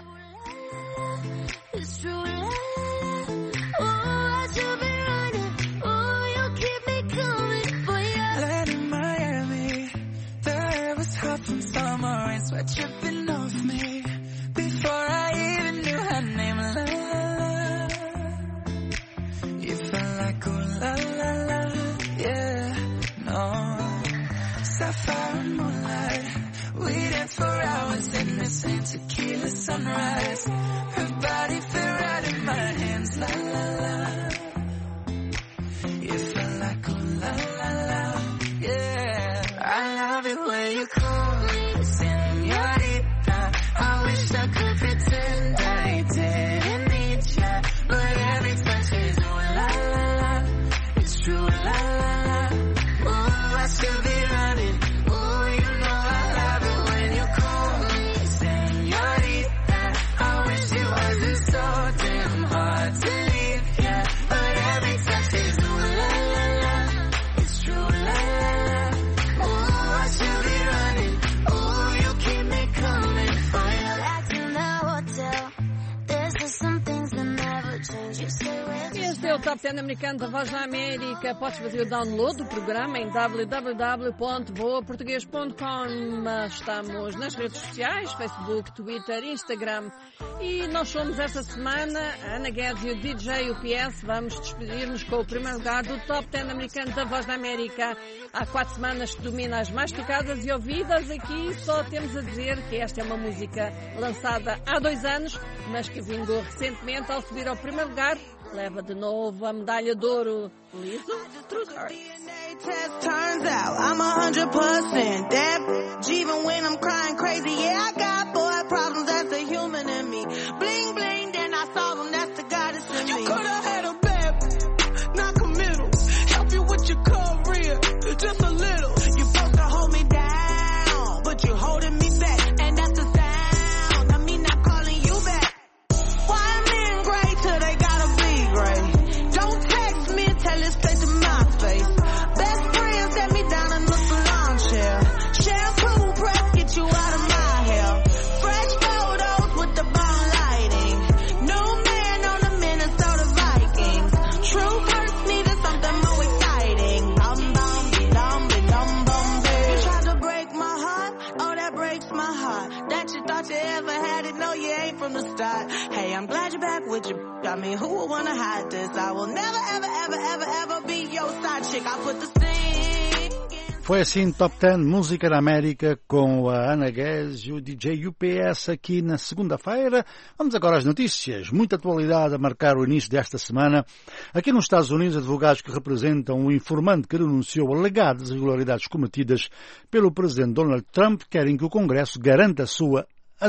Sweat dripping off me before I even knew her name. La la la, you felt like ooh la la la, yeah, no. Sapphire and moonlight, we danced for hours in the same tequila sunrise. Her body fit right in my hands. La la la, you felt like ooh la la la, yeah. I love it when you call me Señorita. I wish I could pretend I didn't need ya, but every touch is ooh la la la. It's true la la la. Oh, I should be running, Top dez americano da Voz da América. Podes fazer o download do programa em w w w ponto boa português ponto com. Estamos nas redes sociais, Facebook, Twitter, Instagram. E nós somos esta semana, a Ana Guedes e o D J U P S. Vamos despedir-nos com o primeiro lugar do Top dez americano da Voz da América. Há quatro semanas que domina as mais tocadas e ouvidas. Aqui só temos a dizer que esta é uma música lançada há dois anos, mas que vingou recentemente ao subir ao primeiro lugar. Leva de novo a medalha de ouro. Lizzo, True Heart. Turns out I'm a hundred percent that even when I'm crying crazy, yeah, I got boy problems. That's the human in me. Bling bling, then I solve them. That's the goddess in me. You could have had a bad, not committal. Help you with your career, just a little. You're supposed to hold me down, but you're holding me back, and that's the sound of me not calling you back. Why men great till they gotta be great? Don't text me, tell it straight to my face. Best friend set me down in the salon chair. Shampoo press get you out of my hair. Fresh photos with the bomb lighting. New man on the Minnesota Vikings. True hurts needed something more exciting. Bum bum dum dum bum bum. You tried to break my heart, oh that breaks my heart. That you thought you ever had it, no you ain't from the start. Hey, I'm glad you're back with you. I mean, who would wanna hide this? I will never ever ever ever ever be your side chick. I put the sting. Foi assim Top dez Música da América com a Ana Guedes e o D J U P S aqui na segunda-feira. Vamos agora às notícias. Muita atualidade a marcar o início desta semana. Aqui nos Estados Unidos, advogados que representam um informante que denunciou alegadas irregularidades cometidas pelo presidente Donald Trump querem que o Congresso garanta a sua,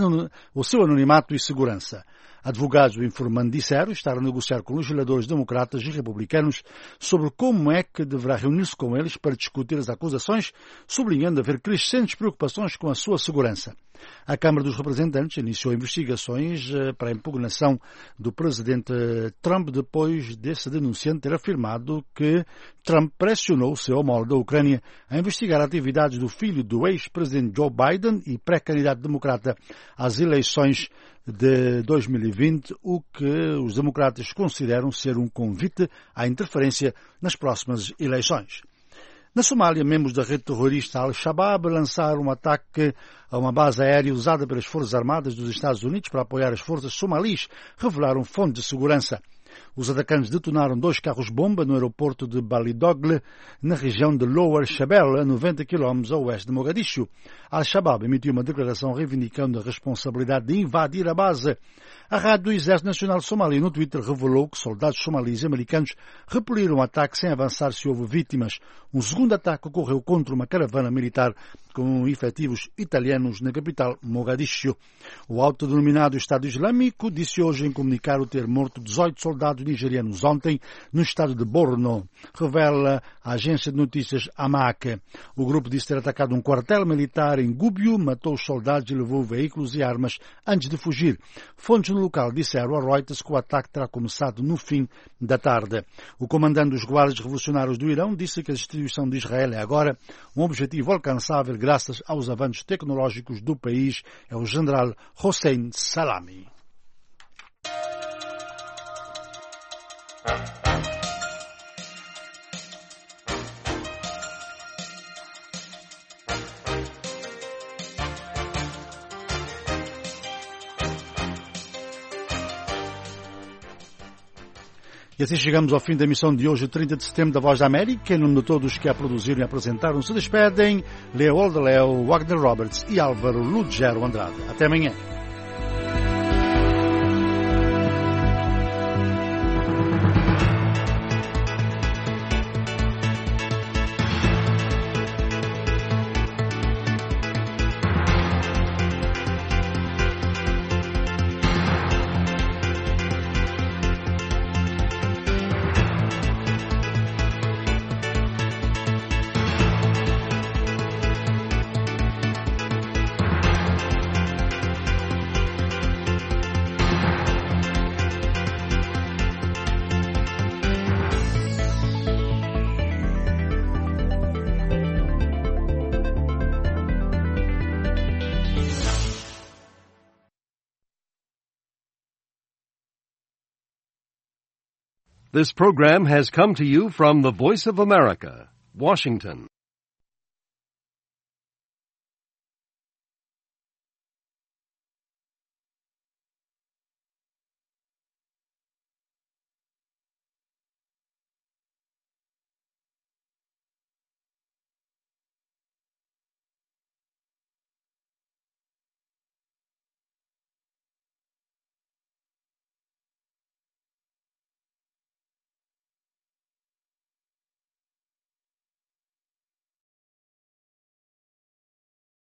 o seu anonimato e segurança. Advogados do informante disseram estar a negociar com legisladores democratas e republicanos sobre como é que deverá reunir-se com eles para discutir as acusações, sublinhando haver crescentes preocupações com a sua segurança. A Câmara dos Representantes iniciou investigações para a impugnação do presidente Trump depois desse denunciante ter afirmado que Trump pressionou o seu homólogo da Ucrânia a investigar atividades do filho do ex-presidente Joe Biden e pré-candidato democrata às eleições de dois mil e vinte, o que os democratas consideram ser um convite à interferência nas próximas eleições. Na Somália, membros da rede terrorista Al-Shabaab lançaram um ataque a uma base aérea usada pelas Forças Armadas dos Estados Unidos para apoiar as forças somalis, revelaram fontes de segurança. Os atacantes detonaram dois carros-bomba no aeroporto de Balidogle, na região de Lower Shabelle, a noventa quilómetros a oeste de Mogadishu. Al-Shabaab emitiu uma declaração reivindicando a responsabilidade de invadir a base. A rádio do Exército Nacional Somali no Twitter revelou que soldados somalis e americanos repeliram o ataque sem avançar se houve vítimas. Um segundo ataque ocorreu contra uma caravana militar com efetivos italianos na capital Mogadishu. O autodenominado Estado Islâmico disse hoje em comunicado ter morto dezoito soldados nigerianos ontem no estado de Borno, revela a agência de notícias Amaq. O grupo disse ter atacado um quartel militar em Gubbio, matou os soldados e levou veículos e armas antes de fugir. Fontes no local disseram a Reuters que o ataque terá começado no fim da tarde. O comandante dos guardas revolucionários do Irão disse que a destruição de Israel é agora um objetivo alcançável graças aos avanços tecnológicos do país. É o general Hossein Salami. E assim chegamos ao fim da emissão de hoje, trinta de setembro, da Voz da América. Em nome de todos que a produziram e apresentaram, se despedem Leopoldo Léo, Wagner Roberts e Álvaro Lugero Andrade. Até amanhã. This program has come to you from the Voice of America, Washington.